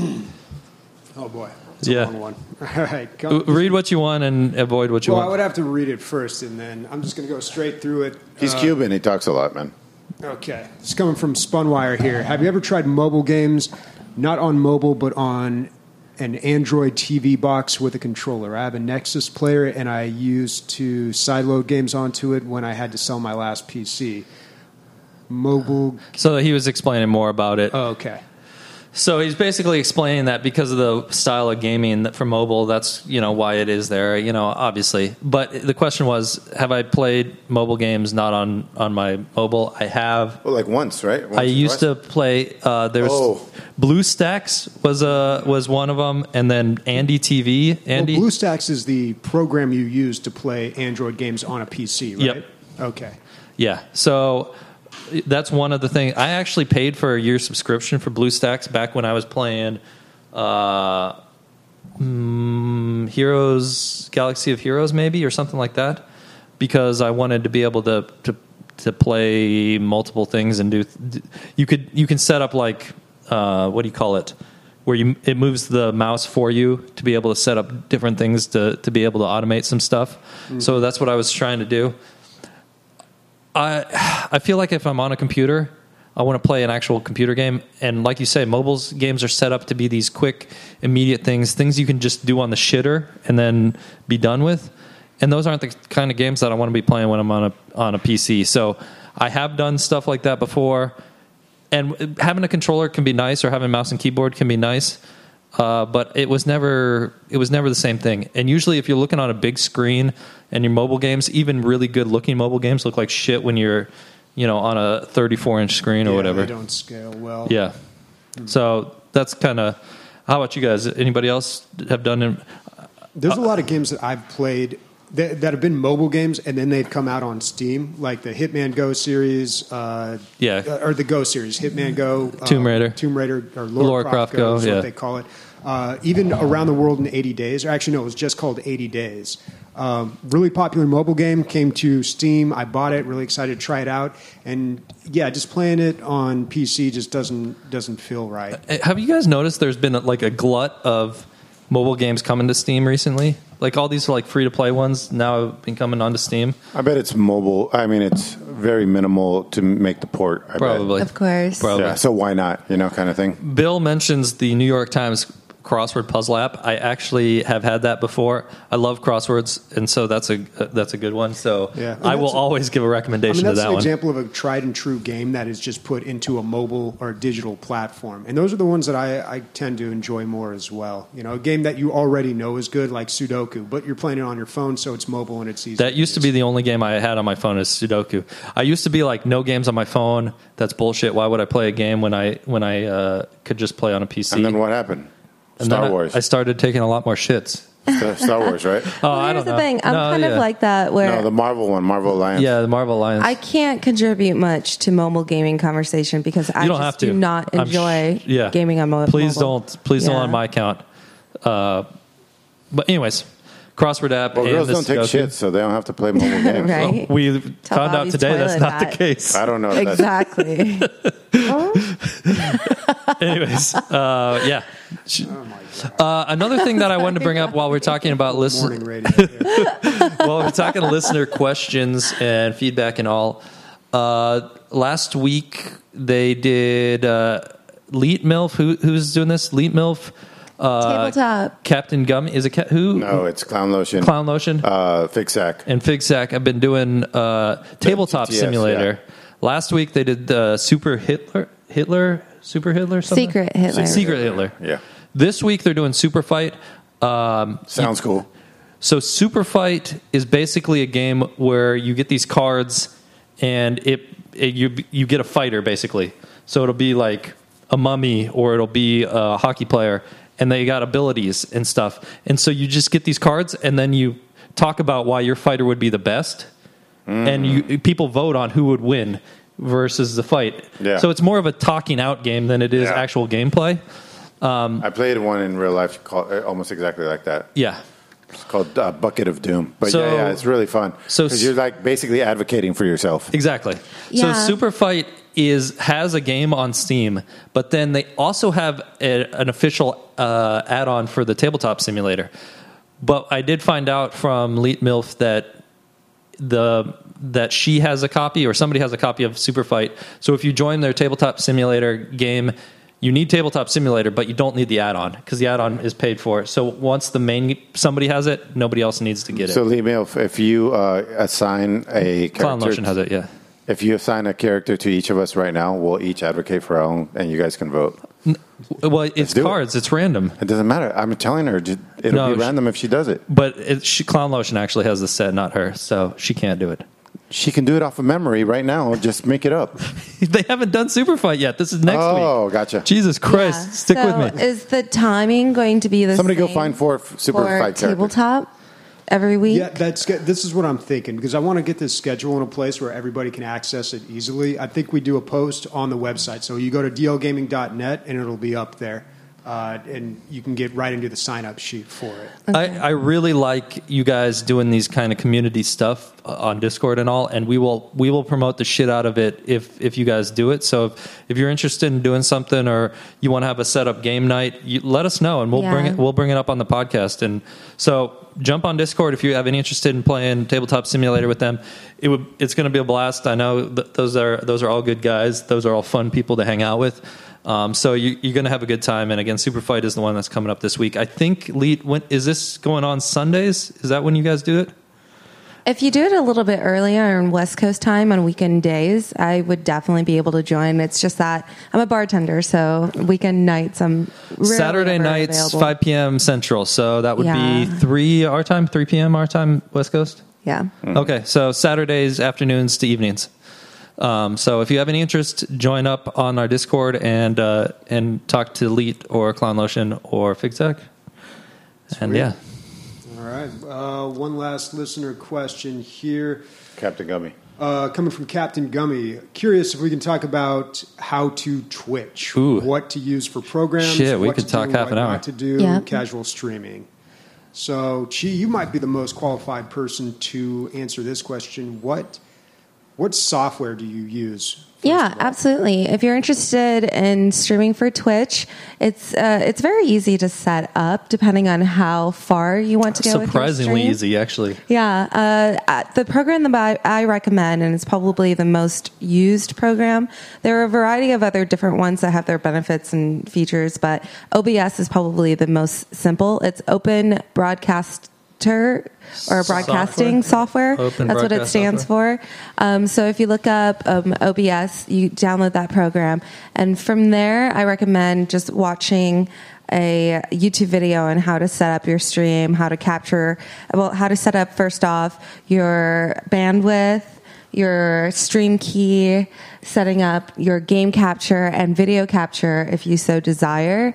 Oh, boy. It's a long one. All right. Read what you want and avoid what you want. Well, I would have to read it first, and then I'm just going to go straight through it. He's Cuban. He talks a lot, man. Okay. It's coming from Spunwire here. Have you ever tried mobile games, not on mobile, but on an Android TV box with a controller? I have a Nexus player, and I used to sideload games onto it when I had to sell my last PC. Mobile. So he was explaining more about it. Oh, okay. So he's basically explaining that because of the style of gaming for mobile, that's why it is there, obviously. But the question was, have I played mobile games not on my mobile? I have. Well, like once, right? I used to play. BlueStacks was one of them, and then Andy TV. Andy. Well, BlueStacks is the program you use to play Android games on a PC, right? Yep. Okay. Yeah. So that's one of the things. I actually paid for a year's subscription for BlueStacks back when I was playing Heroes, Galaxy of Heroes, maybe, or something like that, because I wanted to be able to play multiple things and do. You can set up like what do you call it, where it moves the mouse for you to be able to set up different things to be able to automate some stuff. Mm-hmm. So that's what I was trying to do. I feel like if I'm on a computer, I want to play an actual computer game. And like you say, mobile games are set up to be these quick, immediate things you can just do on the shitter and then be done with. And those aren't the kind of games that I want to be playing when I'm on a PC. So I have done stuff like that before. And having a controller can be nice, or having a mouse and keyboard can be nice. but it was never the same thing. And usually, if you're looking on a big screen and your mobile games, even really good looking mobile games, look like shit when you're on a 34-inch screen or whatever. They don't scale well. Yeah. So that's kind of. How about you guys? Anybody else have done it? There's a lot of games that I've played that have been mobile games, and then they've come out on Steam, like the Hitman Go series, or the Go series, Hitman Go, Tomb Raider, or Lara Croft Go is what yeah. they call it. Even Around the World in 80 Days, or actually no, it was just called 80 Days. Really popular mobile game, came to Steam. I bought it, really excited to try it out, and yeah, just playing it on PC just doesn't feel right. Have you guys noticed there's been like a glut of mobile games coming to Steam recently? Like all these like free to play ones now have been coming onto Steam. I bet it's mobile. I mean, it's very minimal to make the port. Probably, of course. Probably. Yeah, so why not? Kind of thing. Bill mentions the New York Times crossword puzzle app. I actually have had that before. I love crosswords, and so that's a good one. So yeah. I will always give a recommendation to that one. That's an example of a tried and true game that is just put into a mobile or digital platform, and those are the ones that I tend to enjoy more as well. A game that you already know is good, like Sudoku, but you're playing it on your phone, so it's mobile and it's easy. That used to be the only game I had on my phone is Sudoku. I used to be like, no games on my phone. That's bullshit. Why would I play a game when I could just play on a PC? And then what happened? Star Wars. I started taking a lot more shits. Star Wars, right? I don't know. Here's the thing. I'm kind of like that where... No, the Marvel one, Marvel Alliance. Yeah, the Marvel Alliance. I can't contribute much to mobile gaming conversation because I just do not enjoy gaming on mobile. Please don't on my account. But anyways, crossword app. Well, girls don't take shit, so they don't have to play mobile games. Right? Well, we found out today that's not the case. I don't know. Exactly. Anyways, yeah. Another thing that I wanted to bring up while we're talking about morning radio. while we're talking listener questions and feedback and all. Last week they did Leet MILF. Who's doing this? Leet MILF. Tabletop. Captain Gummy. Is it who? No, it's Clown Lotion. Clown Lotion. Figsack. And Figsack. I've been doing Tabletop GTS, Simulator. Yeah. Last week they did Super Hitler. Something? Secret Hitler. Yeah. This week they're doing Super Fight. Sounds cool. So Super Fight is basically a game where you get these cards and you get a fighter basically. So it'll be like a mummy or it'll be a hockey player and they got abilities and stuff. And so you just get these cards and then you talk about why your fighter would be the best. And people vote on who would win versus the fight. Yeah. So it's more of a talking out game than it is actual gameplay. I played one in real life called almost exactly like that. Yeah. It's called Bucket of Doom. But yeah, it's really fun. Because you're like basically advocating for yourself. Exactly. Yeah. So Super Fight has a game on Steam, but then they also have an official add-on for the Tabletop Simulator. But I did find out from Leet MILF that she has a copy or somebody has a copy of Super Fight. So if you join their Tabletop Simulator game, you need Tabletop Simulator, but you don't need the add-on because the add-on is paid for. So once somebody has it, nobody else needs to get it. So Lee Milf, if you assign a character... Clown Lotion has it, yeah. If you assign a character to each of us right now, we'll each advocate for our own, and you guys can vote. Well, it's cards. It's random. It doesn't matter. I'm telling her it'll be random if she does it. But Clown Lotion actually has the set, not her, so she can't do it. She can do it off of memory right now. Just make it up. They haven't done Super Fight yet. This is next week. Oh, gotcha. Jesus Christ. Stick with me. Is the timing going to be the Somebody same go find four Super Fight characters. Tabletop every week? Yeah, this is what I'm thinking because I want to get this schedule in a place where everybody can access it easily. I think we do a post on the website. So you go to dlgaming.net and it'll be up there. And you can get right into the sign-up sheet for it. Okay. I really like you guys doing these kind of community stuff on Discord and all, and we will promote the shit out of it if you guys do it. So if you're interested in doing something or you want to have a set-up game night, let us know, and we'll bring it up on the podcast. And so jump on Discord if you have any interest in playing Tabletop Simulator with them. It's going to be a blast. I know those are all good guys. Those are all fun people to hang out with. So you're going to have a good time. And again, Super Fight is the one that's coming up this week. I think, is this going on Sundays? Is that when you guys do it? If you do it a little bit earlier on West Coast time on weekend days, I would definitely be able to join. It's just that I'm a bartender, so weekend nights I'm rarely Saturday ever nights, available. 5 p.m. Central. So that would be 3 our time, 3 p.m. our time, West Coast? Yeah. Okay, so Saturdays, afternoons to evenings. So if you have any interest, join up on our Discord and talk to Elite or Clown Lotion or FigTech. And yeah. All right. One last listener question here. Captain Gummy. Coming from Captain Gummy. Curious if we can talk about how to Twitch. Ooh. What to use for programs. Shit, we what could to talk do, half what an hour. Not to do Yeah. casual streaming. So, Chi, you might be the most qualified person to answer this question. What software do you use? Yeah, absolutely. If you're interested in streaming for Twitch, it's very easy to set up depending on how far you want to go. Surprisingly with your stream. easy, actually. Yeah, the program that I recommend, and it's probably the most used program. There are a variety of other different ones that have their benefits and features, but OBS is probably the most simple. It's Open Broadcaster or broadcasting software. Open That's what it Broadcast stands for. So if you look up OBS, you download that program, and from there, I recommend just watching a YouTube video on how to set up your stream, how to set up first off your bandwidth, your stream key, setting up your game capture and video capture if you so desire.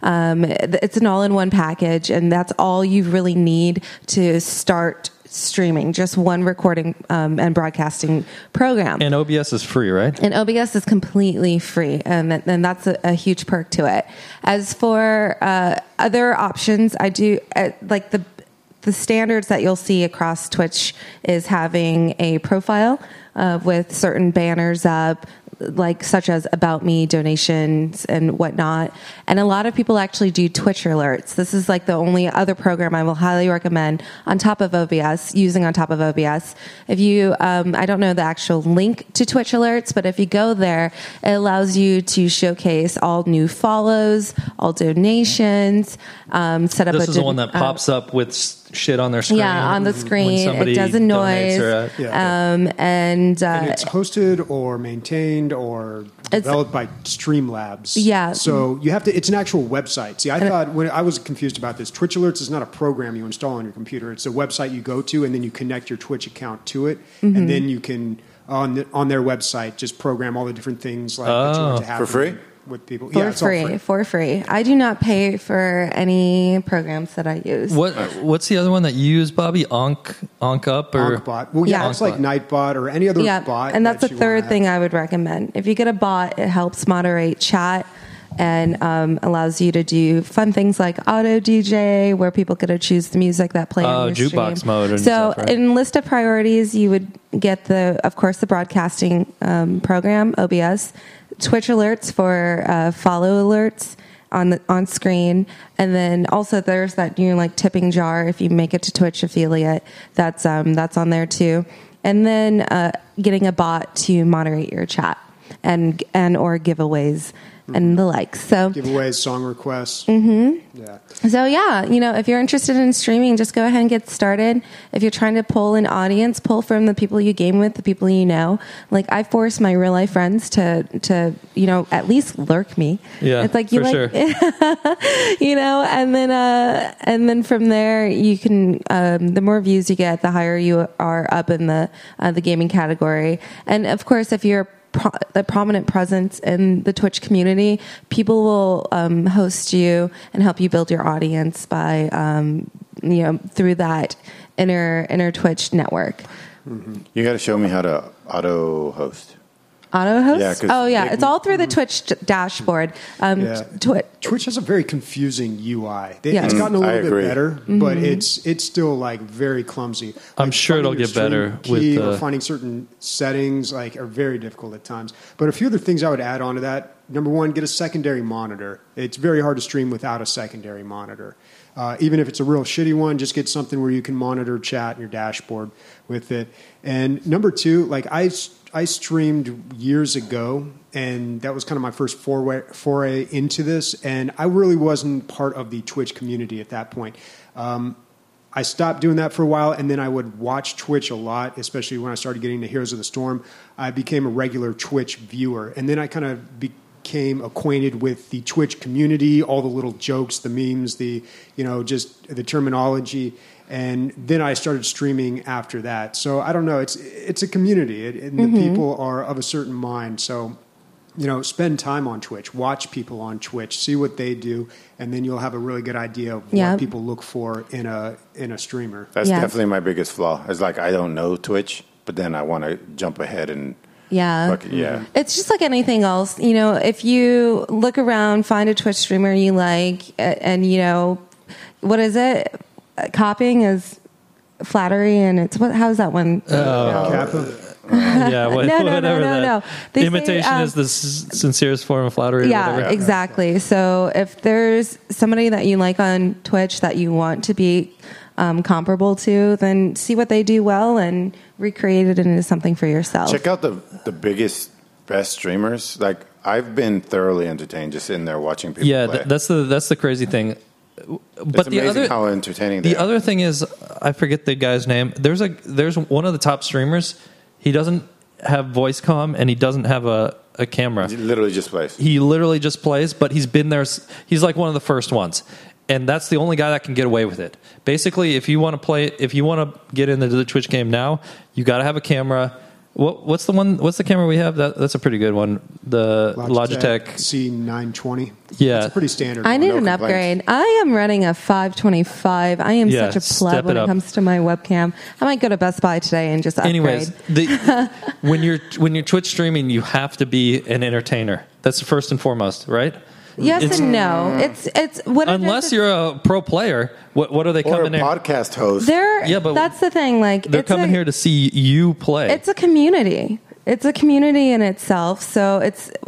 It's an all-in-one package, and that's all you really need to start streaming. Just one recording and broadcasting program. And OBS is free, right? And OBS is completely free, and that's a huge perk to it. As for other options, I do like the standards that you'll see across Twitch is having a profile with certain banners up, like such as About Me, donations, and whatnot. And a lot of people actually do Twitch alerts. This is like the only other program I will highly recommend on top of OBS, using on top of OBS. If you, I don't know the actual link to Twitch alerts, but if you go there, it allows you to showcase all new follows, all donations, set up This is the one that pops up with shit on their screen. Yeah, on the screen. when somebody It does a noise. donates or, And it's hosted or maintained or developed by Streamlabs. Yeah. So you have to. It's an actual website. See, I thought when I was confused about this, Twitch Alerts is not a program you install on your computer. It's a website you go to, and then you connect your Twitch account to it, and then you can on their website just program all the different things like that you want to have for free. with people. For Yeah, it's all free, for free. I do not pay for any programs that I use. What's the other one that you use, Bobby? OnkUp or Onkbot. Well, yeah, Yeah. it's like Nightbot or any other bot. and that's that the you third wanna thing have. I would recommend. If you get a bot, it helps moderate chat and allows you to do fun things like auto DJ, where people get to choose the music that play on your jukebox stream. mode and so stuff, right? in list of priorities, you would get of course, the broadcasting program, OBS, Twitch alerts for follow alerts on screen, and then also there's that new like tipping jar if you make it to Twitch affiliate. That's on there too, and then getting a bot to moderate your chat and or giveaways and the likes. So giveaways, song requests. Mm-hmm. Yeah. So yeah, if you're interested in streaming, just go ahead and get started. If you're trying to pull an audience, pull from the people you game with, the people you know. Like I force my real life friends to at least lurk me. Yeah, it's like for sure. and then from there you can. The more views you get, the higher you are up in the gaming category. And of course, if you're a prominent presence in the Twitch community, people will host you and help you build your audience by through that inner Twitch network. Mm-hmm. You got to show me how to auto host. Auto host? Yeah, 'cause oh yeah, it's all through the Twitch dashboard. Twitch has a very confusing UI. Yeah. It's gotten a I little agree. bit better, but it's still like very clumsy. I'm Like, sure it'll finding your get better stream key with or finding certain settings like are very difficult at times. But a few other things I would add on to that. Number one, get a secondary monitor. It's very hard to stream without a secondary monitor. Even if it's a real shitty one, just get something where you can monitor chat in your dashboard with it. And number two, like I streamed years ago, and that was kind of my first foray into this, and I really wasn't part of the Twitch community at that point. I stopped doing that for a while, and then I would watch Twitch a lot, especially when I started getting to Heroes of the Storm. I became a regular Twitch viewer, and then I kind of became acquainted with the Twitch community, all the little jokes, the memes, just the terminology, and then I started streaming after that. So I don't know, it's a community, and the people are of a certain mind. So spend time on Twitch, watch people on Twitch, see what they do, and then you'll have a really good idea of what people look for in a streamer. That's definitely my biggest flaw. It's like I don't know Twitch, but then I want to jump ahead and It's just like anything else. If you look around, find a Twitch streamer you like, and what is it? Copying is flattery, and it's how's that one? Kappa. No. Imitation is the sincerest form of flattery. Yeah, or whatever. exactly. So if there's somebody that you like on Twitch that you want to be comparable to, then see what they do well and recreate it into something for yourself. Check out the biggest, best streamers. Like I've been thoroughly entertained just sitting there watching people. play. That's the crazy thing. But it's amazing how entertaining they are. The other thing is, I forget the guy's name. There's one of the top streamers. He doesn't have voice comm, and he doesn't have a camera. He literally just plays. He literally just plays, but he's been there. He's like one of the first ones, and that's the only guy that can get away with it. Basically, if you want to get into the Twitch game now, you got to have a camera. What's the camera we have? That's a pretty good one. The Logitech C920. Yeah, it's pretty standard. I need an upgrade. I am running a 525. I am such a pleb when it comes to my webcam. I might go to Best Buy today and just upgrade. Anyways, when you're Twitch streaming, you have to be an entertainer. That's first and foremost, right? Yes and no. It's what unless you're a pro player. What are they coming in? Or a podcast host. But that's the thing. Like they're coming here to see you play. It's a community. It's a community in itself. So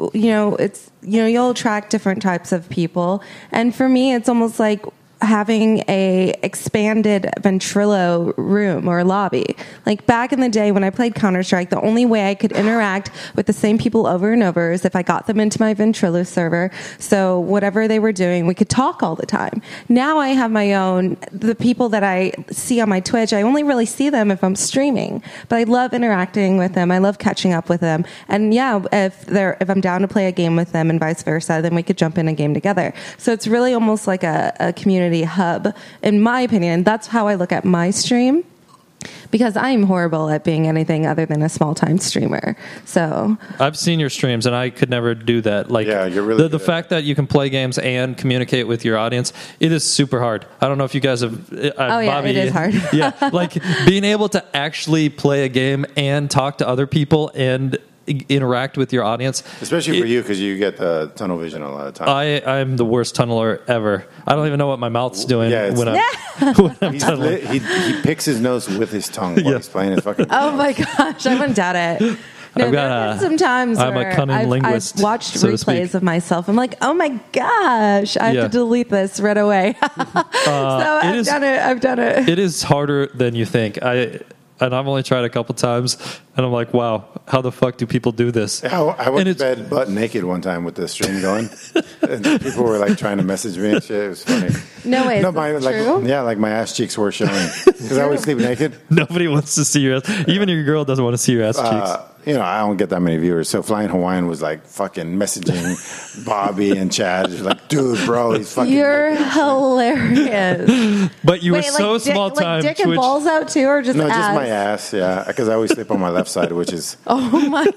you'll attract different types of people. And for me, it's almost like having a expanded Ventrilo room or lobby. Like back in the day when I played Counter-Strike, the only way I could interact with the same people over and over is if I got them into my Ventrilo server. So whatever they were doing, we could talk all the time. Now I have my own, the people that I see on my Twitch, I only really see them if I'm streaming, but I love interacting with them. I love catching up with them. And if I'm down to play a game with them and vice versa, then we could jump in a game together. So it's really almost like a community hub, in my opinion. That's how I look at my stream, because I'm horrible at being anything other than a small-time streamer. So I've seen your streams, and I could never do that. Like, you're really the fact that you can play games and communicate with your audience, it is super hard. I don't know if you guys have. Bobby, it is hard. Like being able to actually play a game and talk to other people and interact with your audience, especially for you, because you get the tunnel vision a lot of times. I'm the worst tunneler ever. I don't even know what my mouth's doing when I'm tunneling. He picks his nose with his tongue while he's playing his fucking. Oh my gosh, I wouldn't doubt it. No, there's some times I'm where a cunning linguist, I've watched so replays of myself. I'm like, oh my gosh, I have to delete this right away. I've done it. It is harder than you think. And I've only tried a couple times, and I'm like, wow, how the fuck do people do this? I went to bed butt naked one time with the stream going, and people were like trying to message me and shit. It was funny. No way. No, my ass cheeks were showing because I always sleep naked. Nobody wants to see your ass. Even your girl doesn't want to see your ass cheeks. I don't get that many viewers. So Flying Hawaiian was like fucking messaging Bobby and Chad. He's like, dude, bro, he's fucking. You're hilarious. But you were so small time. Like dick and balls out too, or just no, ass? Just my ass. Yeah, because I always sleep on my left side, which is. Oh my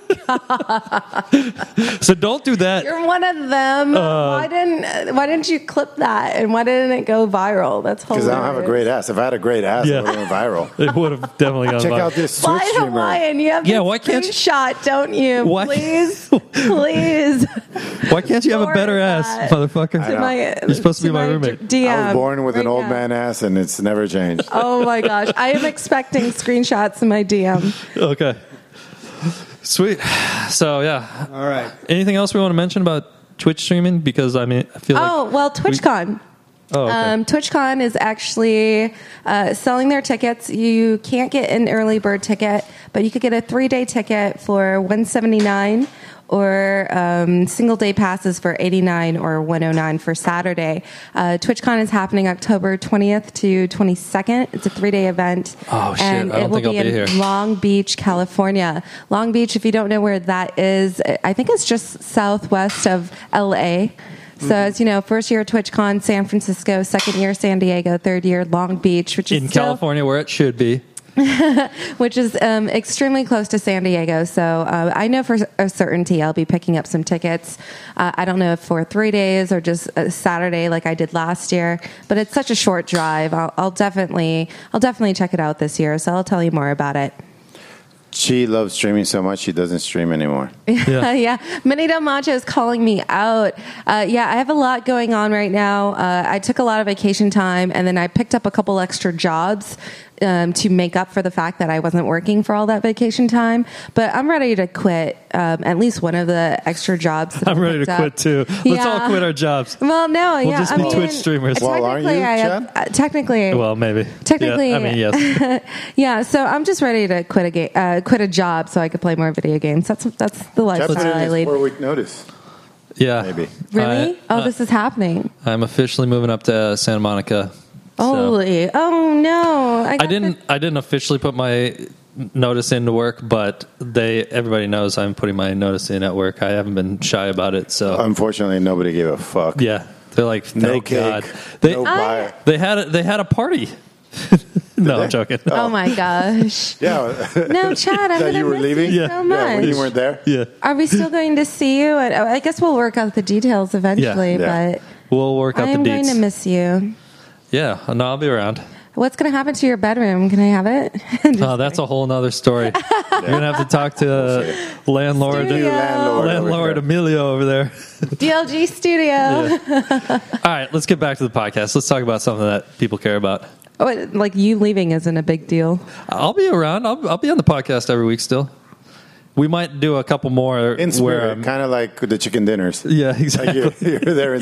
god! So don't do that. You're one of them. Why didn't you clip that? And why didn't it go viral? That's hilarious. Because I don't have a great ass. If I had a great ass, it would have went viral. It would have definitely gone viral. Check out this Twitch streamer. Hawaiian, you have why can't shot, don't you? Why? Please. Why can't you have a better ass, motherfucker? You're supposed to be my roommate. DM I was born with an old man ass, and it's never changed. Oh my gosh, I am expecting screenshots in my DM. Okay, sweet. So yeah, all right. Anything else we want to mention about Twitch streaming? Because I feel like TwitchCon. Oh, okay. TwitchCon is actually selling their tickets. You can't get an early bird ticket, but you could get a 3-day ticket for $179 or single day passes for $89 or $109 for Saturday. TwitchCon is happening October 20th to 22nd. It's a 3-day event. Oh, shit. And I don't it will think I'll be be here. in Long Beach, California. Long Beach, if you don't know where that is, I think it's just southwest of LA. So, as you know, first year TwitchCon, San Francisco, second year San Diego, third year Long Beach, which is In California, where it should be. which is extremely close to San Diego. So I know for a certainty I'll be picking up some tickets. I don't know if for 3 days or just a Saturday like I did last year, but it's such a short drive. I'll definitely check it out this year. So I'll tell you more about it. She loves streaming so much she doesn't stream anymore. Yeah. Minnie Del Macho is calling me out. I have a lot going on right now. I took a lot of vacation time, and then I picked up a couple extra jobs to make up for the fact that I wasn't working for all that vacation time. But I'm ready to quit at least one of the extra jobs. That I'm ready to quit too. Let's all quit our jobs. Well, no, We'll just be Twitch streamers. Well, aren't you, Chad? Technically. Well, maybe. Technically. Yeah, I mean, yes. Yeah, so I'm just ready to quit a job so I could play more video games. That's the Chad lifestyle put I in lead. his 4-week notice. Yeah. Maybe. Really? This is happening. I'm officially moving up to Santa Monica. Holy! Oh no! I didn't officially put my notice into work, but everybody knows I'm putting my notice in at work. I haven't been shy about it, so Unfortunately, nobody gave a fuck. yeah, they're like, No thank cake, God. They no buyer. they had a party. No, they? I'm joking. Oh my gosh! Yeah. No, Chad, I'm That gonna you were miss leaving? you Yeah. so Yeah, much. when you weren't there? Yeah, Are we still going to see you? I guess we'll work out the details eventually, Yeah. but we'll work out I the am going deets. to miss you. Yeah, no, I'll be around. What's going to happen to your bedroom? Can I have it? Oh, that's a whole nother story. You're gonna have to talk to landlord Studio. landlord Emilio over there. DLG Studio. All right, let's get back to the podcast. Let's talk about something that people care about. Oh, like you leaving isn't a big deal. I'll be around. I'll be on the podcast every week still. We might do a couple more In spirit, kind of like the chicken dinners. Yeah, Like exactly. you're there.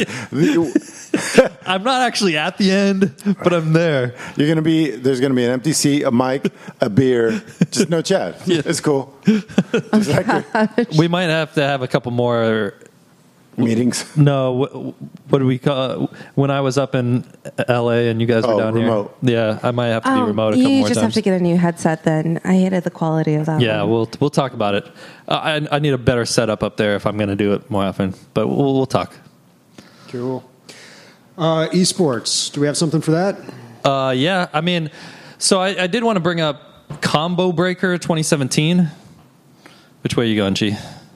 I'm not actually at the end, but I'm there. There's gonna be an empty seat, a mic, a beer, just no Chad. Yeah. It's cool. Just like We might have to have a couple more. meetings. No, what do we call when I was up in LA and you guys were down remote. here? Yeah, I might have to be remote a couple you more just times. have to get a new headset then. I hated the quality of that Yeah, one. we'll talk about it. I need a better setup up there if I'm going to do it more often, but we'll talk. Cool. Esports. Do we have something for that? Yeah, I mean, so I did want to bring up Combo Breaker 2017. Which way are you going, G?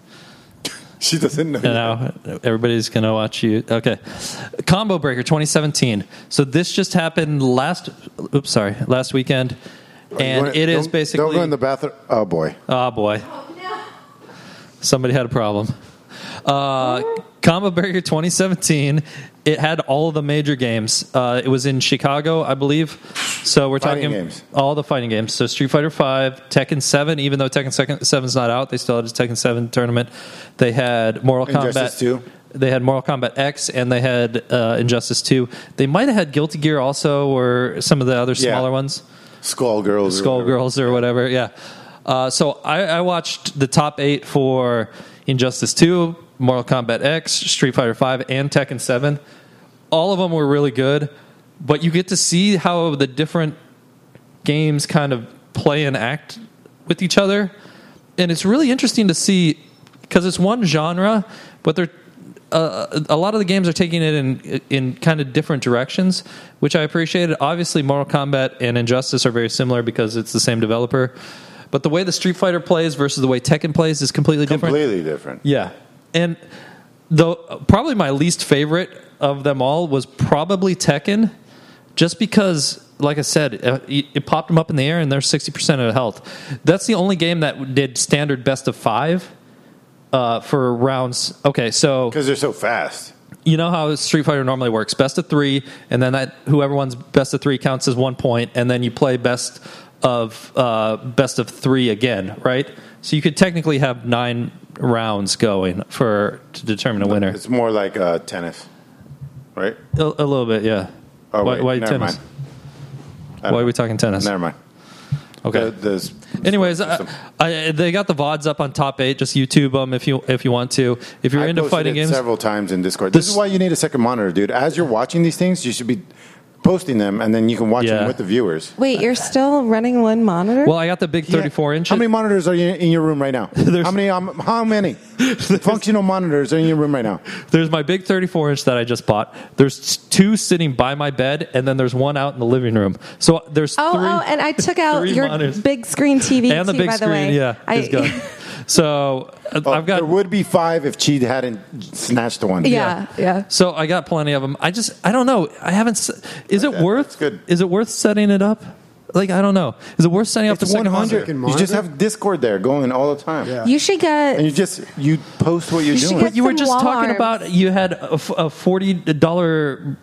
She doesn't know. Now everybody's going to watch you. Okay. Combo Breaker 2017. So this just happened last weekend. And it is basically... Don't go in the bathroom. Oh, boy. Oh, boy. Somebody had a problem. Combo Breaker 2017. It had all of the major games. It was in Chicago, I believe. So we're Fighting talking games. all the fighting games. So Street Fighter 5, Tekken 7. Even though Tekken 7 is not out, they still had a Tekken 7 tournament. They had Mortal Injustice Kombat 2. They had Mortal Kombat X, and they had Injustice 2. They might have had Guilty Gear also, or some of the other smaller ones. Skullgirls or whatever. Yeah. So I watched the top 8 for Injustice 2, Mortal Kombat X, Street Fighter 5, and Tekken 7. All of them were really good, but you get to see how the different games kind of play and act with each other. And it's really interesting to see, because it's one genre, but they're a lot of the games are taking it in kind of different directions, which I appreciated. Obviously, Mortal Kombat and Injustice are very similar because it's the same developer. But the way the Street Fighter plays versus the way Tekken plays is completely different. Completely different. Yeah. And probably my least favorite of them all was probably Tekken, just because, like I said, it popped them up in the air and they're 60% of health. That's the only game that did standard best of 5 for rounds. Okay, so... Because they're so fast. You know how Street Fighter normally works. Best of 3, and then whoever wins best of 3 counts as 1 point, and then you play best of 3 again, right? So you could technically have 9 rounds going to determine a winner. It's more like tennis, right? A little bit, yeah. Oh, why never tennis? mind. Why are we talking tennis? Never mind. Okay. Anyways, they got the VODs up on Top 8. Just YouTube them if you want to. If you're into fighting games, several times in Discord. This is why you need a second monitor, dude. As you're watching these things, you should be posting them, and then you can watch them with the viewers. Wait, you're still running one monitor? Well, I got the big 34-inch. How many monitors are in your room right now? How many functional monitors are in your room right now? There's my big 34-inch that I just bought. There's 2 sitting by my bed, and then there's 1 out in the living room. So there's 3. And I took out your monitors. big screen TV and the too, big by the screen. way. Yeah, it's gone. So I've got. There would be 5 if Chi hadn't snatched the one. Yeah. So I got plenty of them. I don't know. I haven't. Is it worth? Good. Is it worth setting it up? Like, I don't know. Is it worth setting up the second monitor? You just have Discord there going all the time. Yeah. You should get. And you post what you're doing. get You were some just wall talking arms. about you had a $40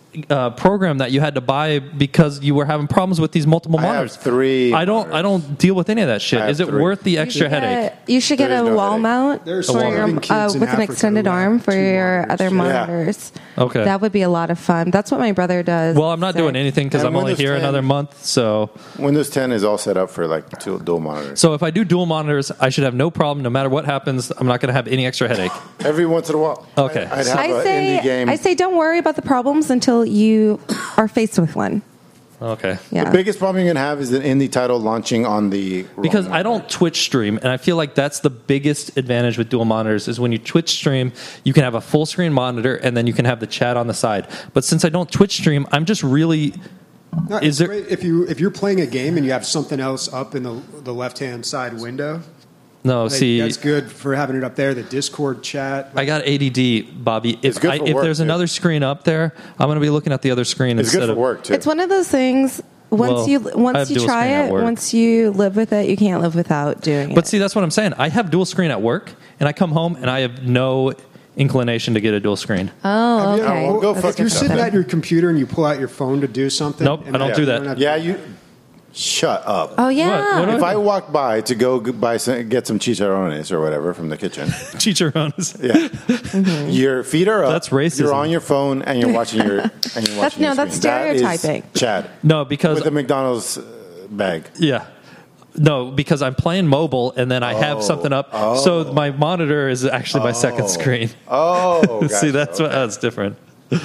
program that you had to buy because you were having problems with these multiple I have monitors. 3 I don't deal with any of that shit. I have Is it 3. worth the extra headache? You should get There is a no wall headache. mount There's for some your, living kids in with an Africa extended who have arm for 2 your monitors. other Yeah. monitors. Okay. That would be a lot of fun. That's what my brother does. Well, I'm not doing anything because And I'm only Windows here 10. another month. So Windows 10 is all set up for like 2 dual monitors. if I do dual monitors, I should have no problem. No matter what happens, I'm not going to have any extra headache. Every once in a while. Okay. I'd have an indie game. I say don't worry about the problems until you are faced with one. Okay. Yeah. The biggest problem you're going to have is an indie title launching on the Because I don't Twitch stream, and I feel like that's the biggest advantage with dual monitors is when you Twitch stream, you can have a full screen monitor, and then you can have the chat on the side. But since I don't Twitch stream, I'm just really... No, Is it's there- great if you're playing a game and you have something else up in the left hand side window. No, Like, see... that's good for having it up there. The Discord chat. I got ADD, Bobby. It's good for If work, there's dude. another screen up there, I'm going to be looking at the other screen It's instead good for of... work, too. It's one of those things. Once Well, you I have dual try screen at it, work. once you live with it, you can't live without doing it. But see, that's what I'm saying. I have dual screen at work, and I come home, and I have no inclination to get a dual screen. Oh, Have you ever- okay. well, go That's fuck If you're yourself. sitting at your computer and you pull out your phone to do something. Nope, and I don't then do you that. have- Yeah, you... Shut up. Oh yeah. What? If I walk by to go get some chicharrones or whatever from the kitchen, Chicharrones. yeah, your feet are up. That's racism. You're on your phone and you're watching your. That's screen. stereotyping. That is Chad No, because... with a McDonald's bag. Yeah. No, because I'm playing mobile, and then I have something up. So my monitor is actually my second screen. Oh, gotcha. See, that's different.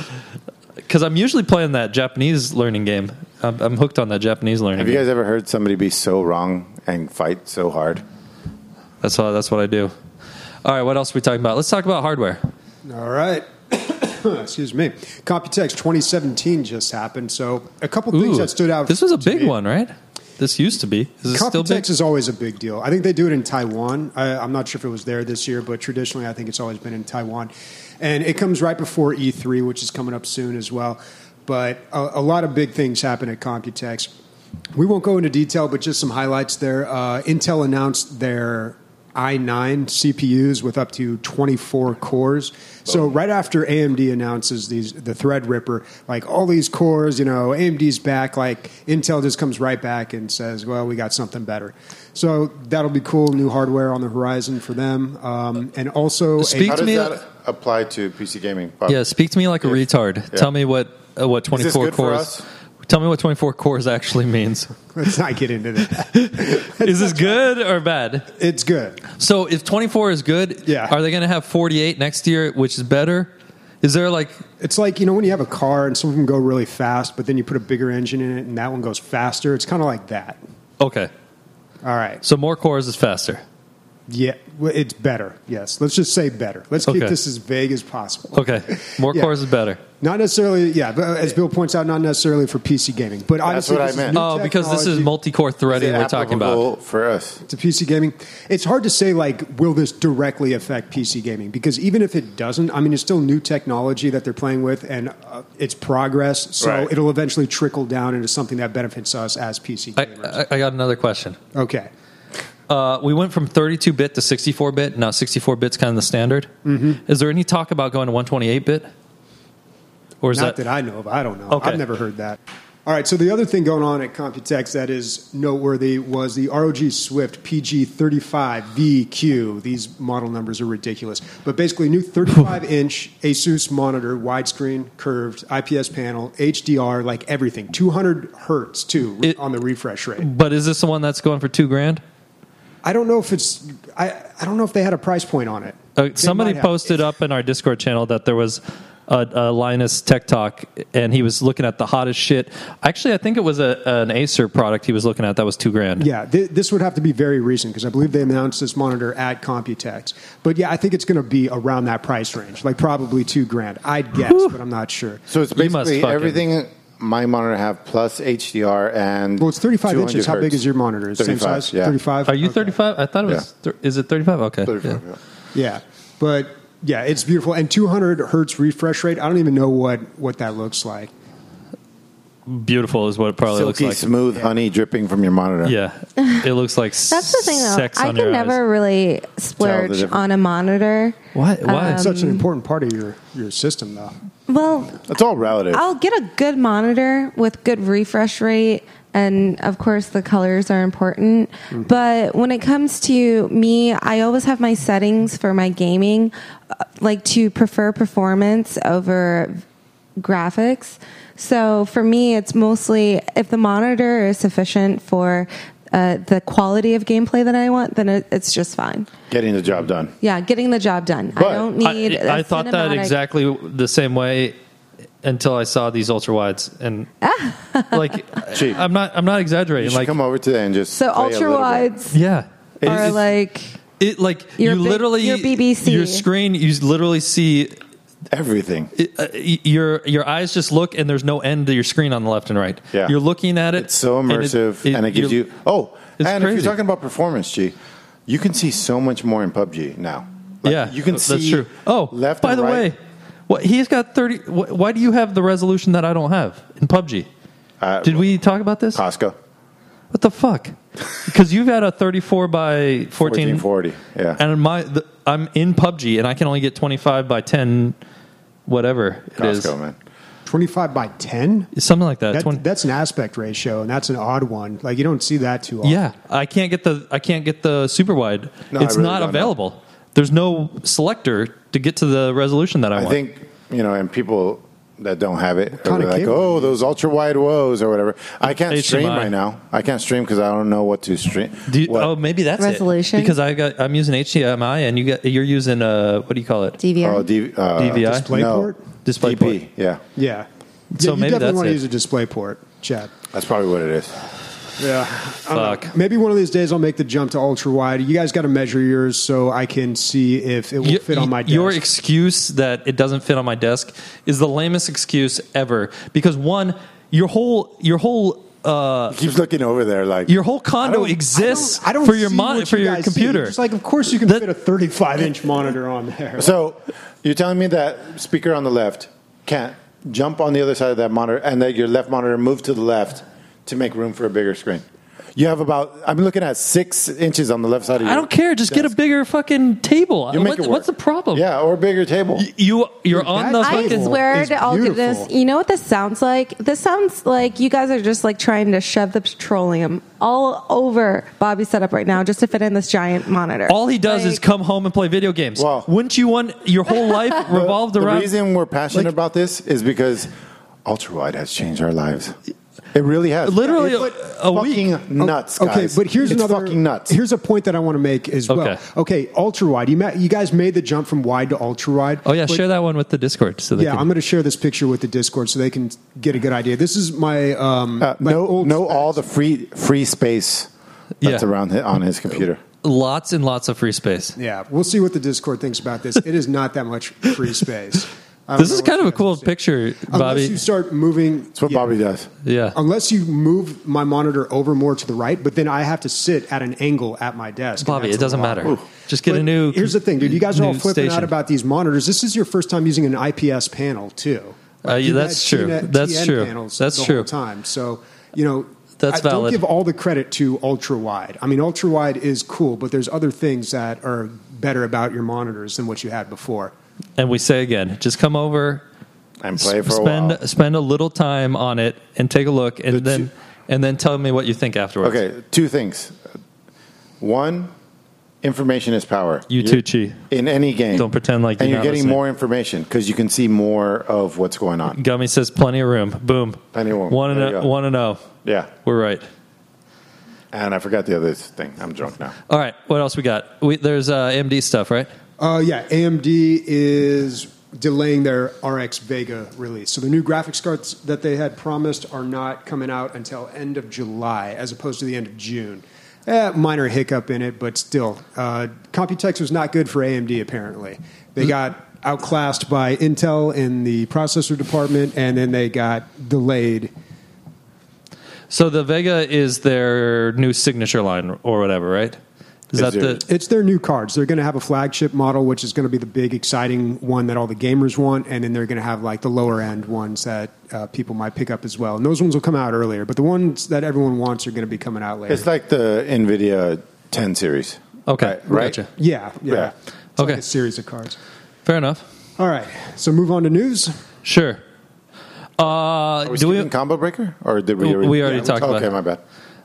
Because I'm usually playing that Japanese learning game. I'm hooked on that Japanese learning Have you game. guys ever heard somebody be so wrong and fight so hard? That's what I do. All right, what else are we talking about? Let's talk about hardware. All right. Excuse me. Computex 2017 just happened. So a couple things that stood out. This was a to big me. one, right? This used to be. Is it still big? Computex is always a big deal. I think they do it in Taiwan. I'm not sure if it was there this year, but traditionally I think it's always been in Taiwan. And it comes right before E3, which is coming up soon as well. But a lot of big things happen at Computex. We won't go into detail, but just some highlights there. Intel announced their i9 CPUs with up to 24 cores. So right after AMD announces the Threadripper, like all these cores, AMD's back, like Intel just comes right back and says, well, we got something better. So that'll be cool, new hardware on the horizon for them. And also... Speak How to does me- that apply to PC gaming? Bob? Yeah, speak to me like a retard. Yeah. Tell me what 24 Is this good for cores. us? Tell me what 24 cores actually means. Let's not get into that. Is this good or bad? It's good. So if 24 is good, Yeah. are they going to have 48 next year, which is better? Is there like... It's like, when you have a car and some of them go really fast, but then you put a bigger engine in it and that one goes faster. It's kind of like that. Okay, All right. so more cores is faster. Yeah, well, it's better. Yes. Let's just say better. Let's keep Okay. this as vague as possible. Okay, more Yeah. cores is better. Not necessarily, yeah, but as Bill points out, not necessarily for PC gaming. But honestly, what I this is meant. new Oh, because this is technology multi-core threading Is it we're talking about. applicable for us? to PC gaming. It's hard to say, will this directly affect PC gaming? Because even if it doesn't, it's still new technology that they're playing with, and it's progress. So Right. it'll eventually trickle down into something that benefits us as PC gamers. I got another question. Okay. We went from 32-bit to 64-bit. Now 64-bit's kind of the standard. Mm-hmm. Is there any talk about going to 128-bit? Or is Not that I know of. I don't know. Okay. I've never heard that. All right, so the other thing going on at Computex that is noteworthy was the ROG Swift PG35VQ. These model numbers are ridiculous. But basically, new 35-inch Asus monitor, widescreen, curved, IPS panel, HDR, like everything. 200 hertz, too, on the refresh rate. But is this the one that's going for $2,000? I don't know if it's... I don't know if they had a price point on it. Somebody posted up in our Discord channel that there was a Linus Tech Talk, and he was looking at the hottest shit. Actually, I think it was an Acer product he was looking at that was $2,000. Yeah, this would have to be very recent because I believe they announced this monitor at Computex. But yeah, I think it's going to be around that price range, like probably $2,000. I'd guess, but I'm not sure. So it's basically everything my monitor have plus HDR and... Well, it's 35 inches. How big is your monitor? 35, same size? yeah. 35? Are you 35? I thought it was... Is it 35? Okay. 35, Yeah, but... Yeah, it's beautiful. And 200 hertz refresh rate, I don't even know what that looks like. Beautiful is what it probably Silky, looks like. smooth honey dripping from your monitor. Yeah. It looks like That's the thing, though. sex I on can your never eyes. really splurge on a monitor. Why? It's such an important part of your system, though. Well, It's all relative. I'll get a good monitor with good refresh rate, and of course the colors are important. Mm-hmm. But when it comes to me, I always have my settings for my gaming, like to prefer performance over graphics. So for me, it's mostly if the monitor is sufficient for the quality of gameplay that I want, then it's just fine. Getting the job done. Yeah, getting the job done. But I don't need. I thought that exactly the same way until I saw these ultra wides, and like Gee. I'm not exaggerating. You should Like come over today and just So play a ultra little bit. wides yeah, are like it like Your you big- literally your BBC. your screen. You literally see Everything. your eyes just look, and there's no end to your screen on the left and right. Yeah. You're looking at it. It's so immersive, and it gives you... Oh, It's and if crazy. you're talking about performance, G, you can see so much more in PUBG now. Like, Yeah, you can see that's true. Oh, left by and the right. way, what he's got 30. Why do you have the resolution that I don't have in PUBG? Did we talk about this? Costco. What the fuck? Because you've got a 34 by 14, 1440, yeah. and I'm in PUBG, and I can only get 25 by 10, whatever it is. Costco, man. 25 by 10? Something like that. 20. That's an aspect ratio, and that's an odd one. Like you don't see that too often. Yeah, I can't get the super wide. No, It's I really not don't available. There's no selector to get to the resolution that I I want. think, and people that don't have it are Kinda like, cable. oh, those ultra-wide woes or whatever. I can't stream HDMI. right now. I can't stream because I don't know what to stream. Oh, maybe that's Resolution? it. Because I'm using HDMI, and you're using what do you call it? DVR. Oh, DVI? DisplayPort? DisplayPort. DP, yeah. Yeah. So you maybe definitely that's want to it. use a display port, Chad. That's probably what it is. Yeah. Fuck. Maybe one of these days I'll make the jump to ultra wide. You guys got to measure yours so I can see if it will fit on my desk. Your excuse that it doesn't fit on my desk is the lamest excuse ever. Because one, your whole He keeps looking over there like... your whole condo exists I don't for your see what for you your guys see. computer. It's like, of course you can That- fit a 35-inch monitor on there. So you're telling me that speaker on the left can't jump on the other side of that monitor and that your left monitor move to the left to make room for a bigger screen? You have I'm looking at 6 inches on the left side of your I don't care. Just get a bigger fucking table. You make it work. What's the problem? Yeah, or a bigger table. You're on the That I fucking. table swear is to all goodness, beautiful. you know what this sounds like? This sounds like you guys are just like trying to shove the petroleum all over Bobby's setup right now just to fit in this giant monitor. All he does is Like- come home and play video games. Well- Wouldn't you want your whole life revolved The around? reason we're passionate like- about this is because ultra-wide has changed our lives. It really has. Literally It's a week. fucking nuts, guys. Okay, but here's It's another. fucking nuts. Here's a point that I want to make as well. Okay. Okay, ultra wide. You guys made the jump from wide to ultra wide. Oh yeah, share that one with the Discord. So they Yeah, can, I'm going to share this picture with the Discord so they can get a good idea. This is my my old all the free space that's Yeah. around on his computer. lots and lots of free space. Yeah, we'll see what the Discord thinks about this. It is not that much free space. I don't This know is what kind of you a guys cool see. picture, Unless Bobby. you start moving. That's what Bobby does. Yeah. Unless you move my monitor over more to the right, but then I have to sit at an angle at my desk. and Bobby, that's it doesn't a lot. matter. Just get a But new. Here's the thing, dude. You guys are all new flipping out station. about these monitors. This is your first time using an IPS panel, too. Yeah, You've that's had true. TN That's true. panels That's the true. whole time. So, That's don't valid. give all the credit to ultra wide. I mean, ultra wide is cool, but there's other things that are better about your monitors than what you had before. And we say again, just come over. and play for a while. Spend a little time on it and take a look, and then tell me what you think afterwards. Okay, 2 things. 1, information is power. You too, Chi. In any game. Don't pretend like and you're you're not getting listening. more information because you can see more of what's going on. Gummy says plenty of room. Boom. Plenty of room. Want There you to go. know. Yeah. We're right. And I forgot the other thing. I'm drunk now. All right. What else we got? There's AMD stuff, right? Yeah, AMD is delaying their RX Vega release. So the new graphics cards that they had promised are not coming out until end of July, as opposed to the end of June. Minor hiccup in it, but still. Computex was not good for AMD, apparently. They got outclassed by Intel in the processor department, and then they got delayed. So the Vega is their new signature line or whatever, right? It's their new cards. They're going to have a flagship model, which is going to be the big, exciting one that all the gamers want, and then they're going to have like the lower end ones that people might pick up as well. And those ones will come out earlier, but the ones that everyone wants are going to be coming out later. It's like the NVIDIA 10 series. Okay, Right? Gotcha. Yeah. Yeah. It's Okay. like a series of cards. Fair enough. All right, so move on to news. Sure. Are we skipping Combo Breaker? Or did we already? We already talked about Okay, it. my bad.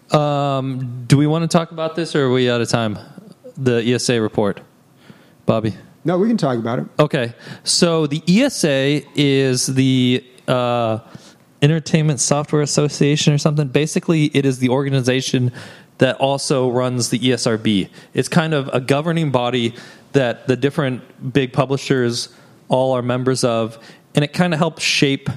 Do we want to talk about this, or are we out of time? The ESA report, Bobby. No, we can talk about it. Okay, so the ESA is the Entertainment Software Association or something. Basically, it is the organization that also runs the ESRB. It's kind of a governing body that the different big publishers all are members of, and it kind of helps shape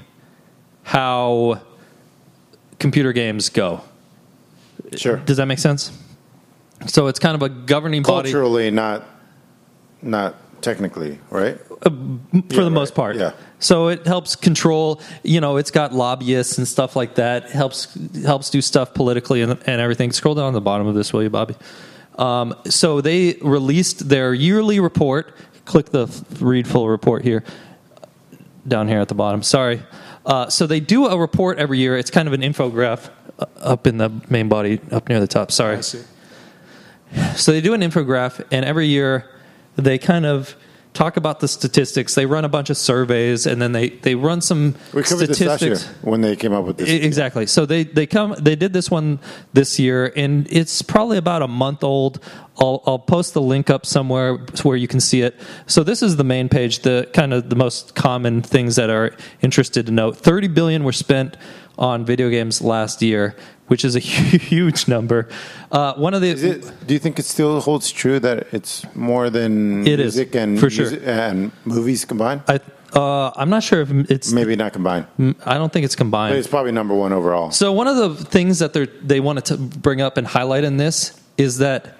how computer games go. Sure. Does that make sense? So it's kind of a governing body. Culturally, not technically, right? For the most part. Yeah. So it helps control, it's got lobbyists and stuff like that. Helps do stuff politically and everything. Scroll down to the bottom of this, will you, Bobby? So they released their yearly report. Click the read full report here, down here at the bottom. Sorry. So they do a report every year. It's kind of an infograph up in the main body, up near the top. Sorry. I see. So they do an infograph, and every year they kind of talk about the statistics. They run a bunch of surveys, and then they run some We covered this last statistics. year when they came up with this. Exactly. So they did this one this year, and it's probably about a month old. I'll post the link up somewhere where you can see it. So this is the main page, the kind of the most common things that are interested to know. $30 billion were spent on video games last year, which is a huge number. One of the Do you think it still holds true that it's more than It is, music and for sure. and movies combined? I'm not sure if it's. Maybe not combined, I don't think it's combined. but it's probably number one overall. So one of the things that they wanted to bring up and highlight in this is that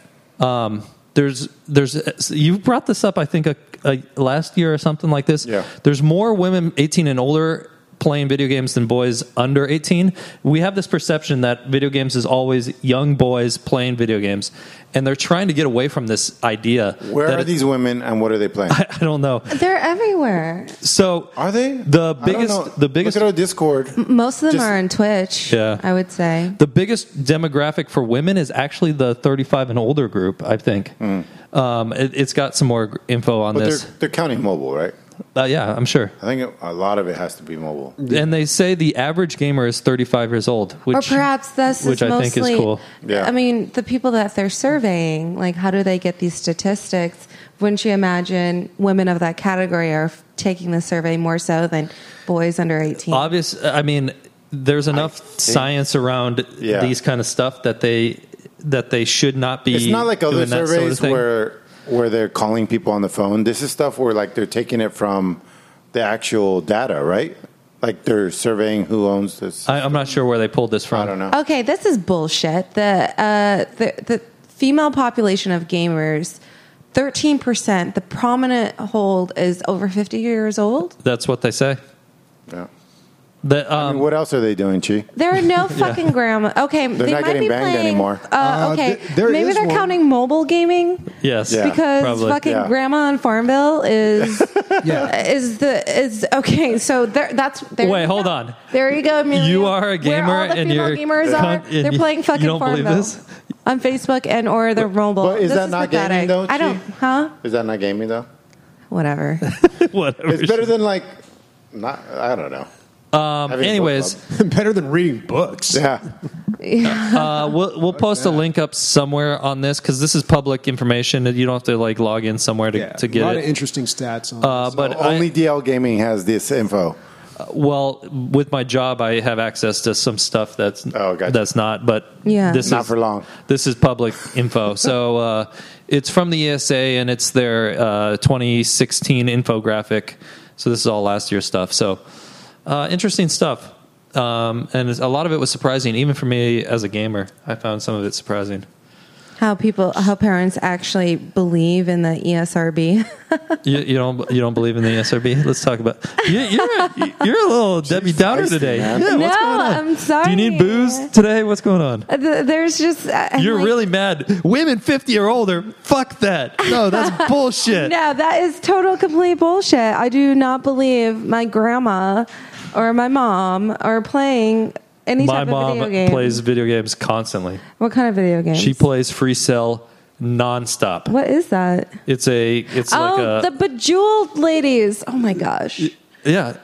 there's you brought this up, I think, a last year or something like this. Yeah. There's more women 18 and older playing video games than boys under 18. We have this perception that video games is always young boys playing video games, and they're trying to get away from this idea. Where that are these women and what are they playing? I don't know. They're everywhere. So Are they? The I don't know. biggest Look at our Discord. Most of them Just- are on Twitch, Yeah. I would say. The biggest demographic for women is actually the 35 and older group, I think. It's got some more info on But this. they're counting mobile, right? Yeah, I'm sure. I think a lot of it has to be mobile. And they say the average gamer is 35 years old, which, Or perhaps this which is I mostly, think is cool. Yeah. I mean, the people that they're surveying, like, how do they get these statistics? Wouldn't you imagine women of that category are taking the survey more so than boys under 18? I mean, there's enough science around Yeah. these kind of stuff that they should not be. It's not like other doing that sort of surveys thing. where they're calling people on the phone. This is stuff where like they're taking it from the actual data, right? Like they're surveying who owns this. I'm not sure where they pulled this from. I don't know. Okay, this is bullshit. The female population of gamers, 13%. The prominent hold is over 50 years old. That's what they say. Yeah. The, What else are they doing, Chi? There are no fucking grandma. Okay, they not might getting be banged playing, anymore. Okay, there maybe is they're one. counting mobile gaming yes, Yeah. because probably. fucking Yeah. grandma on Farmville is Yeah. is okay. So there Wait, you hold go. on. There you go, Amelia. You are a Where gamer all the and female you're gamers are. and They're you- playing fucking you don't believe Farmville this? on Facebook and or their mobile. But is This that not pathetic. gaming though? I don't. Chi? Huh? Is that not gaming though? Whatever. Whatever. It's better than like I don't know. Anyways, Better than reading books. Yeah. we'll post a link up somewhere on this because this is public information. You don't have to like log in somewhere to get a lot it. of interesting stats on this. But Only DL Gaming has this info. Well, with my job, I have access to some stuff that's gotcha. that's not. But Yeah. this Not is for long. This is public info. So it's from the ESA and it's their 2016 infographic. So this is all last year's stuff. So interesting stuff. And a lot of it was surprising, even for me as a gamer. I found some of it surprising. How parents actually believe in the ESRB. You don't believe in the ESRB? Let's talk about. You're a little Debbie Downer today. man. Yeah, what's going on? I'm sorry. Do you need booze today? What's going on? There's just You're really mad. Women 50 or older, fuck that. No, that's bullshit. No, that is total complete bullshit. I do not believe my grandma or my mom are playing any My type of video mom game. plays video games constantly. What kind of video games? She plays Free Cell nonstop. What is that? It's like The Bejeweled ladies. Oh my gosh. yeah.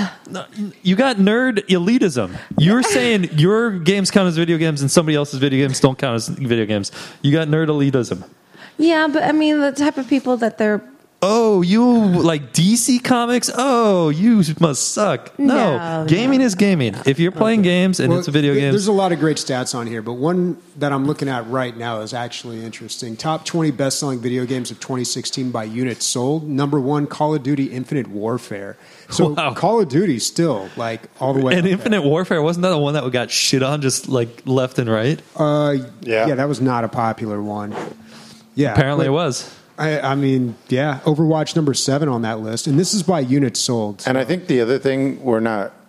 You got nerd elitism. You're saying your games count as video games and somebody else's video games don't count as video games. You got nerd elitism. Yeah, but I mean the type of people that they're. Oh, you like DC Comics? Oh, you must suck. No, gaming is gaming. If you're playing games and it's a video game. There's a lot of great stats on here, but one that I'm looking at right now is actually interesting. Top 20 best-selling video games of 2016 by units sold. Number 1, Call of Duty Infinite Warfare. So Wow. Call of Duty still like all the way. And up Infinite there. Warfare, wasn't that the one that got shit on just like left and right? Yeah, that was not a popular one. Yeah, Apparently but it was. I mean, yeah, Overwatch number 7 on that list, and this is by units sold. And I think the other thing we're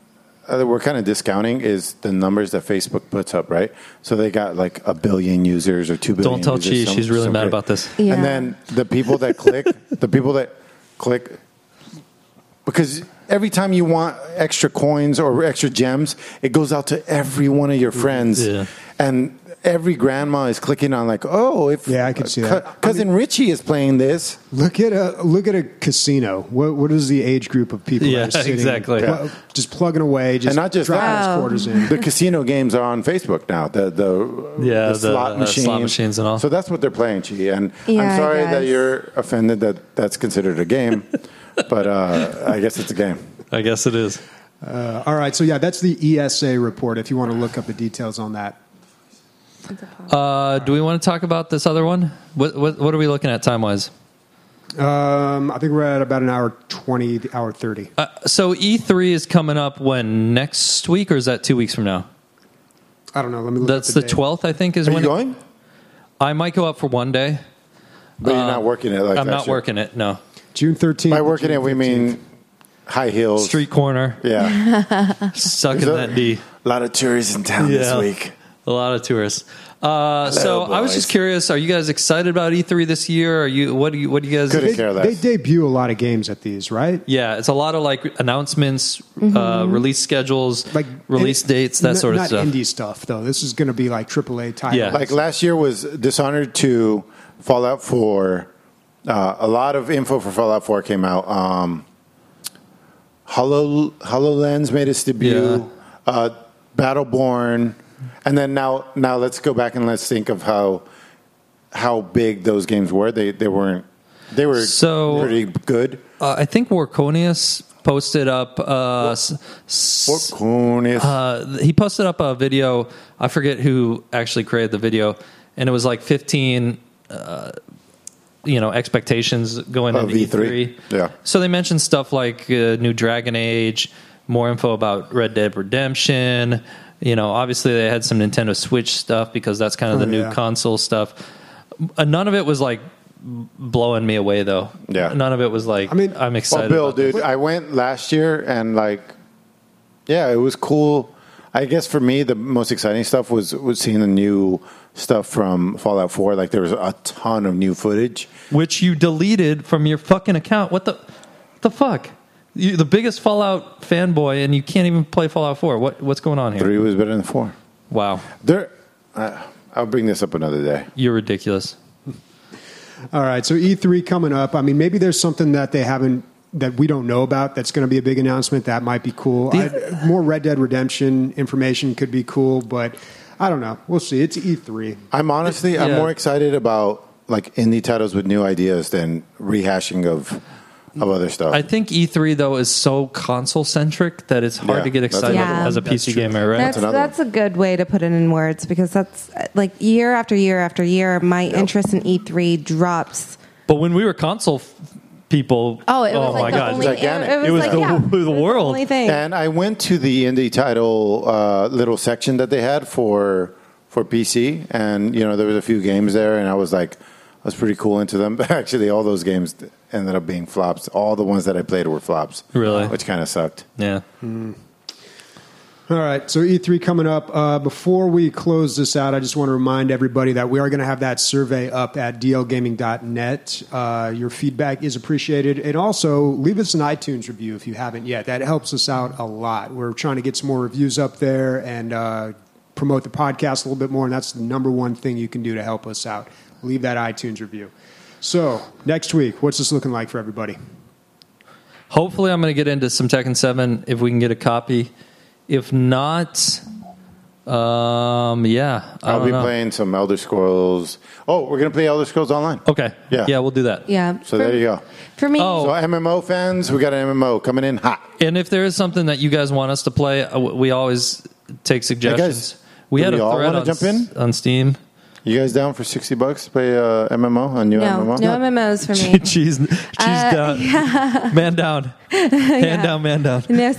kind of discounting is the numbers that Facebook puts up, right? So they got like 1 billion users or 2 billion. Don't tell users, Chi. She's really mad about this. Yeah. And then the people that click, because every time you want extra coins or extra gems, it goes out to every one of your friends. Yeah. And every grandma is clicking on like, I could see that. Cousin Richie is playing this. Look at a casino. What is the age group of people? Yeah, that are sitting exactly. just plugging away, just And not just dropping that. those quarters in. The casino games are on Facebook now. The slot machine. slot machines and all. So that's what they're playing, Chi. And Yeah, I'm sorry I that guess. you're offended that that's considered a game, but I guess it's a game. I guess it is. All right, so yeah, that's the ESA report. If you want to look up the details on that. Do we want to talk about this other one? What are we looking at time wise? I think we're at about an hour 20, hour 30. So E3 is coming up when, next week, or is that 2 weeks from now? I don't know. Let me look. That's up the the date. 12th, I think, is Are when you going? I might go up for one day. But you're not working it like I'm that. not working it. No, June 13th. By working June it, we 15th. mean high heels. street corner, Yeah. sucking There's that D. A lot of tourists in town this week. A lot of tourists. So I was boys. just curious. Are you guys excited about E3 this year? What do you guys? Couldn't They, care they less. debut a lot of games at these, right? Yeah, it's a lot of like announcements, release schedules, Like release dates, that sort of not stuff. indie stuff though. This is going to be like AAA titles. Yeah. Like last year was Dishonored 2, Fallout 4. A lot of info for Fallout 4 came out. HoloLens made its debut. Battleborn. And then now let's go back and let's think of how big those games were. They were So- pretty good. I think Warconius posted up. He posted up a video. I forget who actually created the video, and it was like 15. Expectations going Of into E3. Yeah. So they mentioned stuff like new Dragon Age, more info about Red Dead Redemption. Obviously they had some Nintendo Switch stuff because that's kind of the new console stuff. None of it was like blowing me away though. Yeah. None of it was like, I'm excited. Well, Bill, about this. dude, I went last year and it was cool. I guess for me, the most exciting stuff was seeing the new stuff from Fallout 4. Like there was a ton of new footage. Which you deleted from your fucking account. What the fuck? You're the biggest Fallout fanboy, and you can't even play Fallout 4. What's going on here? 3 was better than 4. Wow, I'll bring this up another day. you're ridiculous. All right, so E3 coming up. I mean, maybe there's something that they haven't that we don't know about that's going to be a big announcement. That might be cool. More Red Dead Redemption information could be cool, but I don't know. We'll see. It's E3. I'm more excited about like indie titles with new ideas than rehashing of other stuff. I think E3 though is so console centric that it's hard to get excited as a PC gamer, right? That's a good way to put it in words, because that's like year after year after year, my interest in E3 drops. But when we were console people, it was my God, only, it was the world. Only thing. And I went to the indie title little section that they had for PC, and there was a few games there, and I was pretty cool into them. But actually, all those games ended up being flops. All the ones that I played were flops. Really? Which kind of sucked. Yeah. All right, so E3 coming up. Before we close this out, I just want to remind everybody that we are going to have that survey up at dlgaming.net. Your feedback is appreciated. And also, leave us an iTunes review if you haven't yet. That helps us out a lot. We're trying to get some more reviews up there and promote the podcast a little bit more, and that's the number one thing you can do to help us out. Leave that iTunes review. So, next week, what's this looking like for everybody? Hopefully, I'm going to get into some Tekken 7 if we can get a copy. If not, I'll be playing some Elder Scrolls. Oh, we're going to play Elder Scrolls Online. Okay. Yeah, we'll do that. Yeah. So there you go. For me, So MMO fans, we got an MMO coming in hot. And if there is something that you guys want us to play, we always take suggestions. Hey guys, we had a all thread wanna jump in on Steam. You guys down for $60 to play MMO, a new MMO? No MMOs for me. She's down. Yeah. Man down. Hand down, man down. No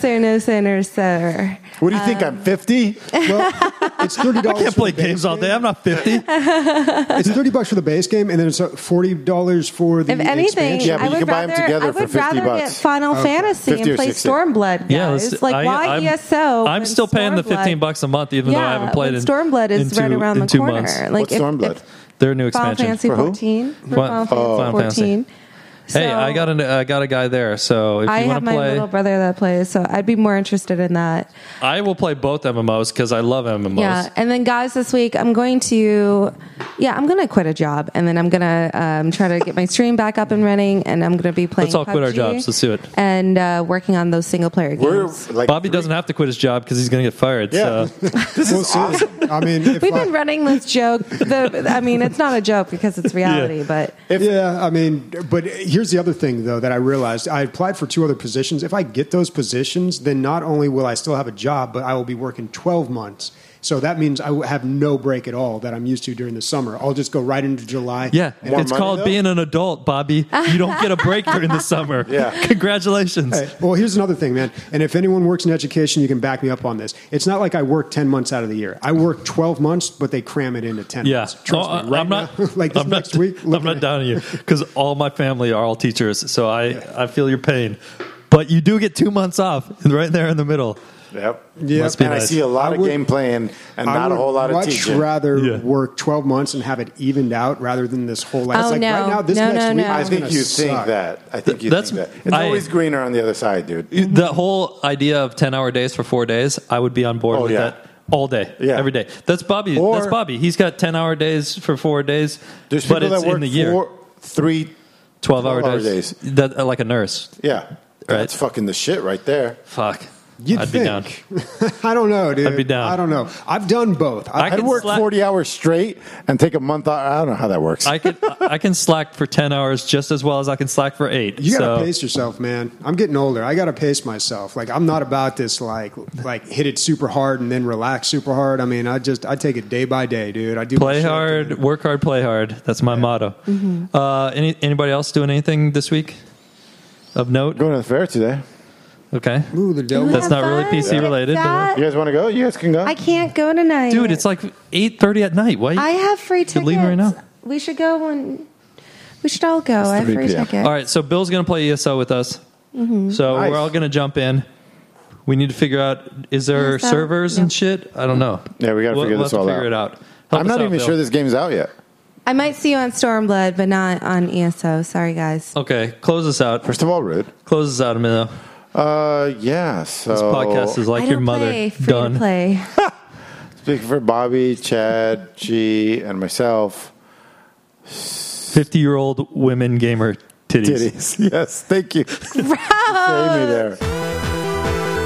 sir. What do you think? I'm 50? Well, it's $30. I can't play games all day. I'm not 50. It's $30 for the base game, and then it's $40 for the If anything, expansion. Yeah, but you can buy them together for $50. I would rather get Final Fantasy 50 and or play 60. Stormblood, guys. I'm ESO? I'm still paying the $15 a month, even though I haven't played it. Stormblood is right around the corner. Months. Like What's Stormblood? Their new Final expansion. Fantasy For who? 14. Final Fantasy. Hey, So, I got a guy there. So if I you want have to my play, little brother that plays, so I'd be more interested in that. I will play both MMOs because I love MMOs. Yeah, and then guys, this week I'm going to quit a job, and then I'm going to try to get my stream back up and running, and I'm going to be playing. Let's all quit our PUBG jobs. Let's do it. And working on those single player games. Bobby doesn't have to quit his job because he's going to get fired. Yeah. So. This is awesome. I mean, We've been running this joke. It's not a joke because it's reality, but but here's the other thing, though, that I realized. I applied for 2 other positions. If I get those positions, then not only will I still have a job, but I will be working 12 months. So that means I will have no break at all that I'm used to during the summer. I'll just go right into July. Yeah, More it's money, called though? being an adult, Bobby. You don't get a break during the summer. Yeah. Congratulations. Hey, well, here's another thing, man. And if anyone works in education, you can back me up on this. It's not like I work 10 months out of the year. I work 12 months, but they cram it into 10 Yeah. months. Trust me. Right I'm not, now, like this I'm next not, week. I'm not down on you because all my family are all teachers. So I feel your pain. But you do get 2 months off right there in the middle. Yep. Yeah, Must be And I nice. see a lot of game playing and not a whole lot of teaching. I would much rather Yeah. work 12 months and have it evened out rather than this whole life. Oh, It's like no. right now, this No, next no, week no. I is think gonna you suck. think that. I think you That's- think that. It's I- always greener on the other side, dude. The whole idea of 10-hour days for 4 days, I would be on board with yeah. that all day, Yeah. every day. That's Bobby. Or- That's Bobby. He's got 10-hour days for 4 days, There's but people it's that work in the year. 12-hour 12-hour days. That, like a nurse. Yeah. That's fucking the shit right there. Fuck. You'd I'd think. be down. I don't know, dude. I'd be down. I don't know. I've done both. I I'd can work slack- 40 hours straight and take a month off. I don't know how that works. I can slack for 10 hours just as well as I can slack for 8. You gotta So- pace yourself, man. I'm getting older. I gotta pace myself. Like I'm not about this like hit it super hard and then relax super hard. I mean, I take it day by day, dude. I do my Play shit, hard, dude. work hard, play hard. That's my motto. Anybody else doing anything this week of note? Going to the fair today. Okay. Ooh, the devil. That's not really PC related, but- You guys want to go? You guys can go. I can't go tonight. Dude, it's like 8:30 at night. Why? I have free tickets. leave right now. We should go when. We should all go. I have 3 free p.m. tickets. All right, so Bill's going to play ESO with us. So Nice. we're all going to jump in. We need to figure out, is there ESO? servers No. and shit? I don't know. Yeah, we got to figure we'll this have to all figure out. it out. Help I'm us not out, even Bill. sure this game's out yet. I might see you on Stormblood, but not on ESO. Sorry, guys. Okay, close us out. First of all, rude. Close us out, Emilio. Yeah, so... This podcast is like I your don't mother. play. Free Done. to play. Speaking for Bobby, Chad, G, and myself, 50-year-old women gamer Titties. Titties. Yes, thank you. Save me there.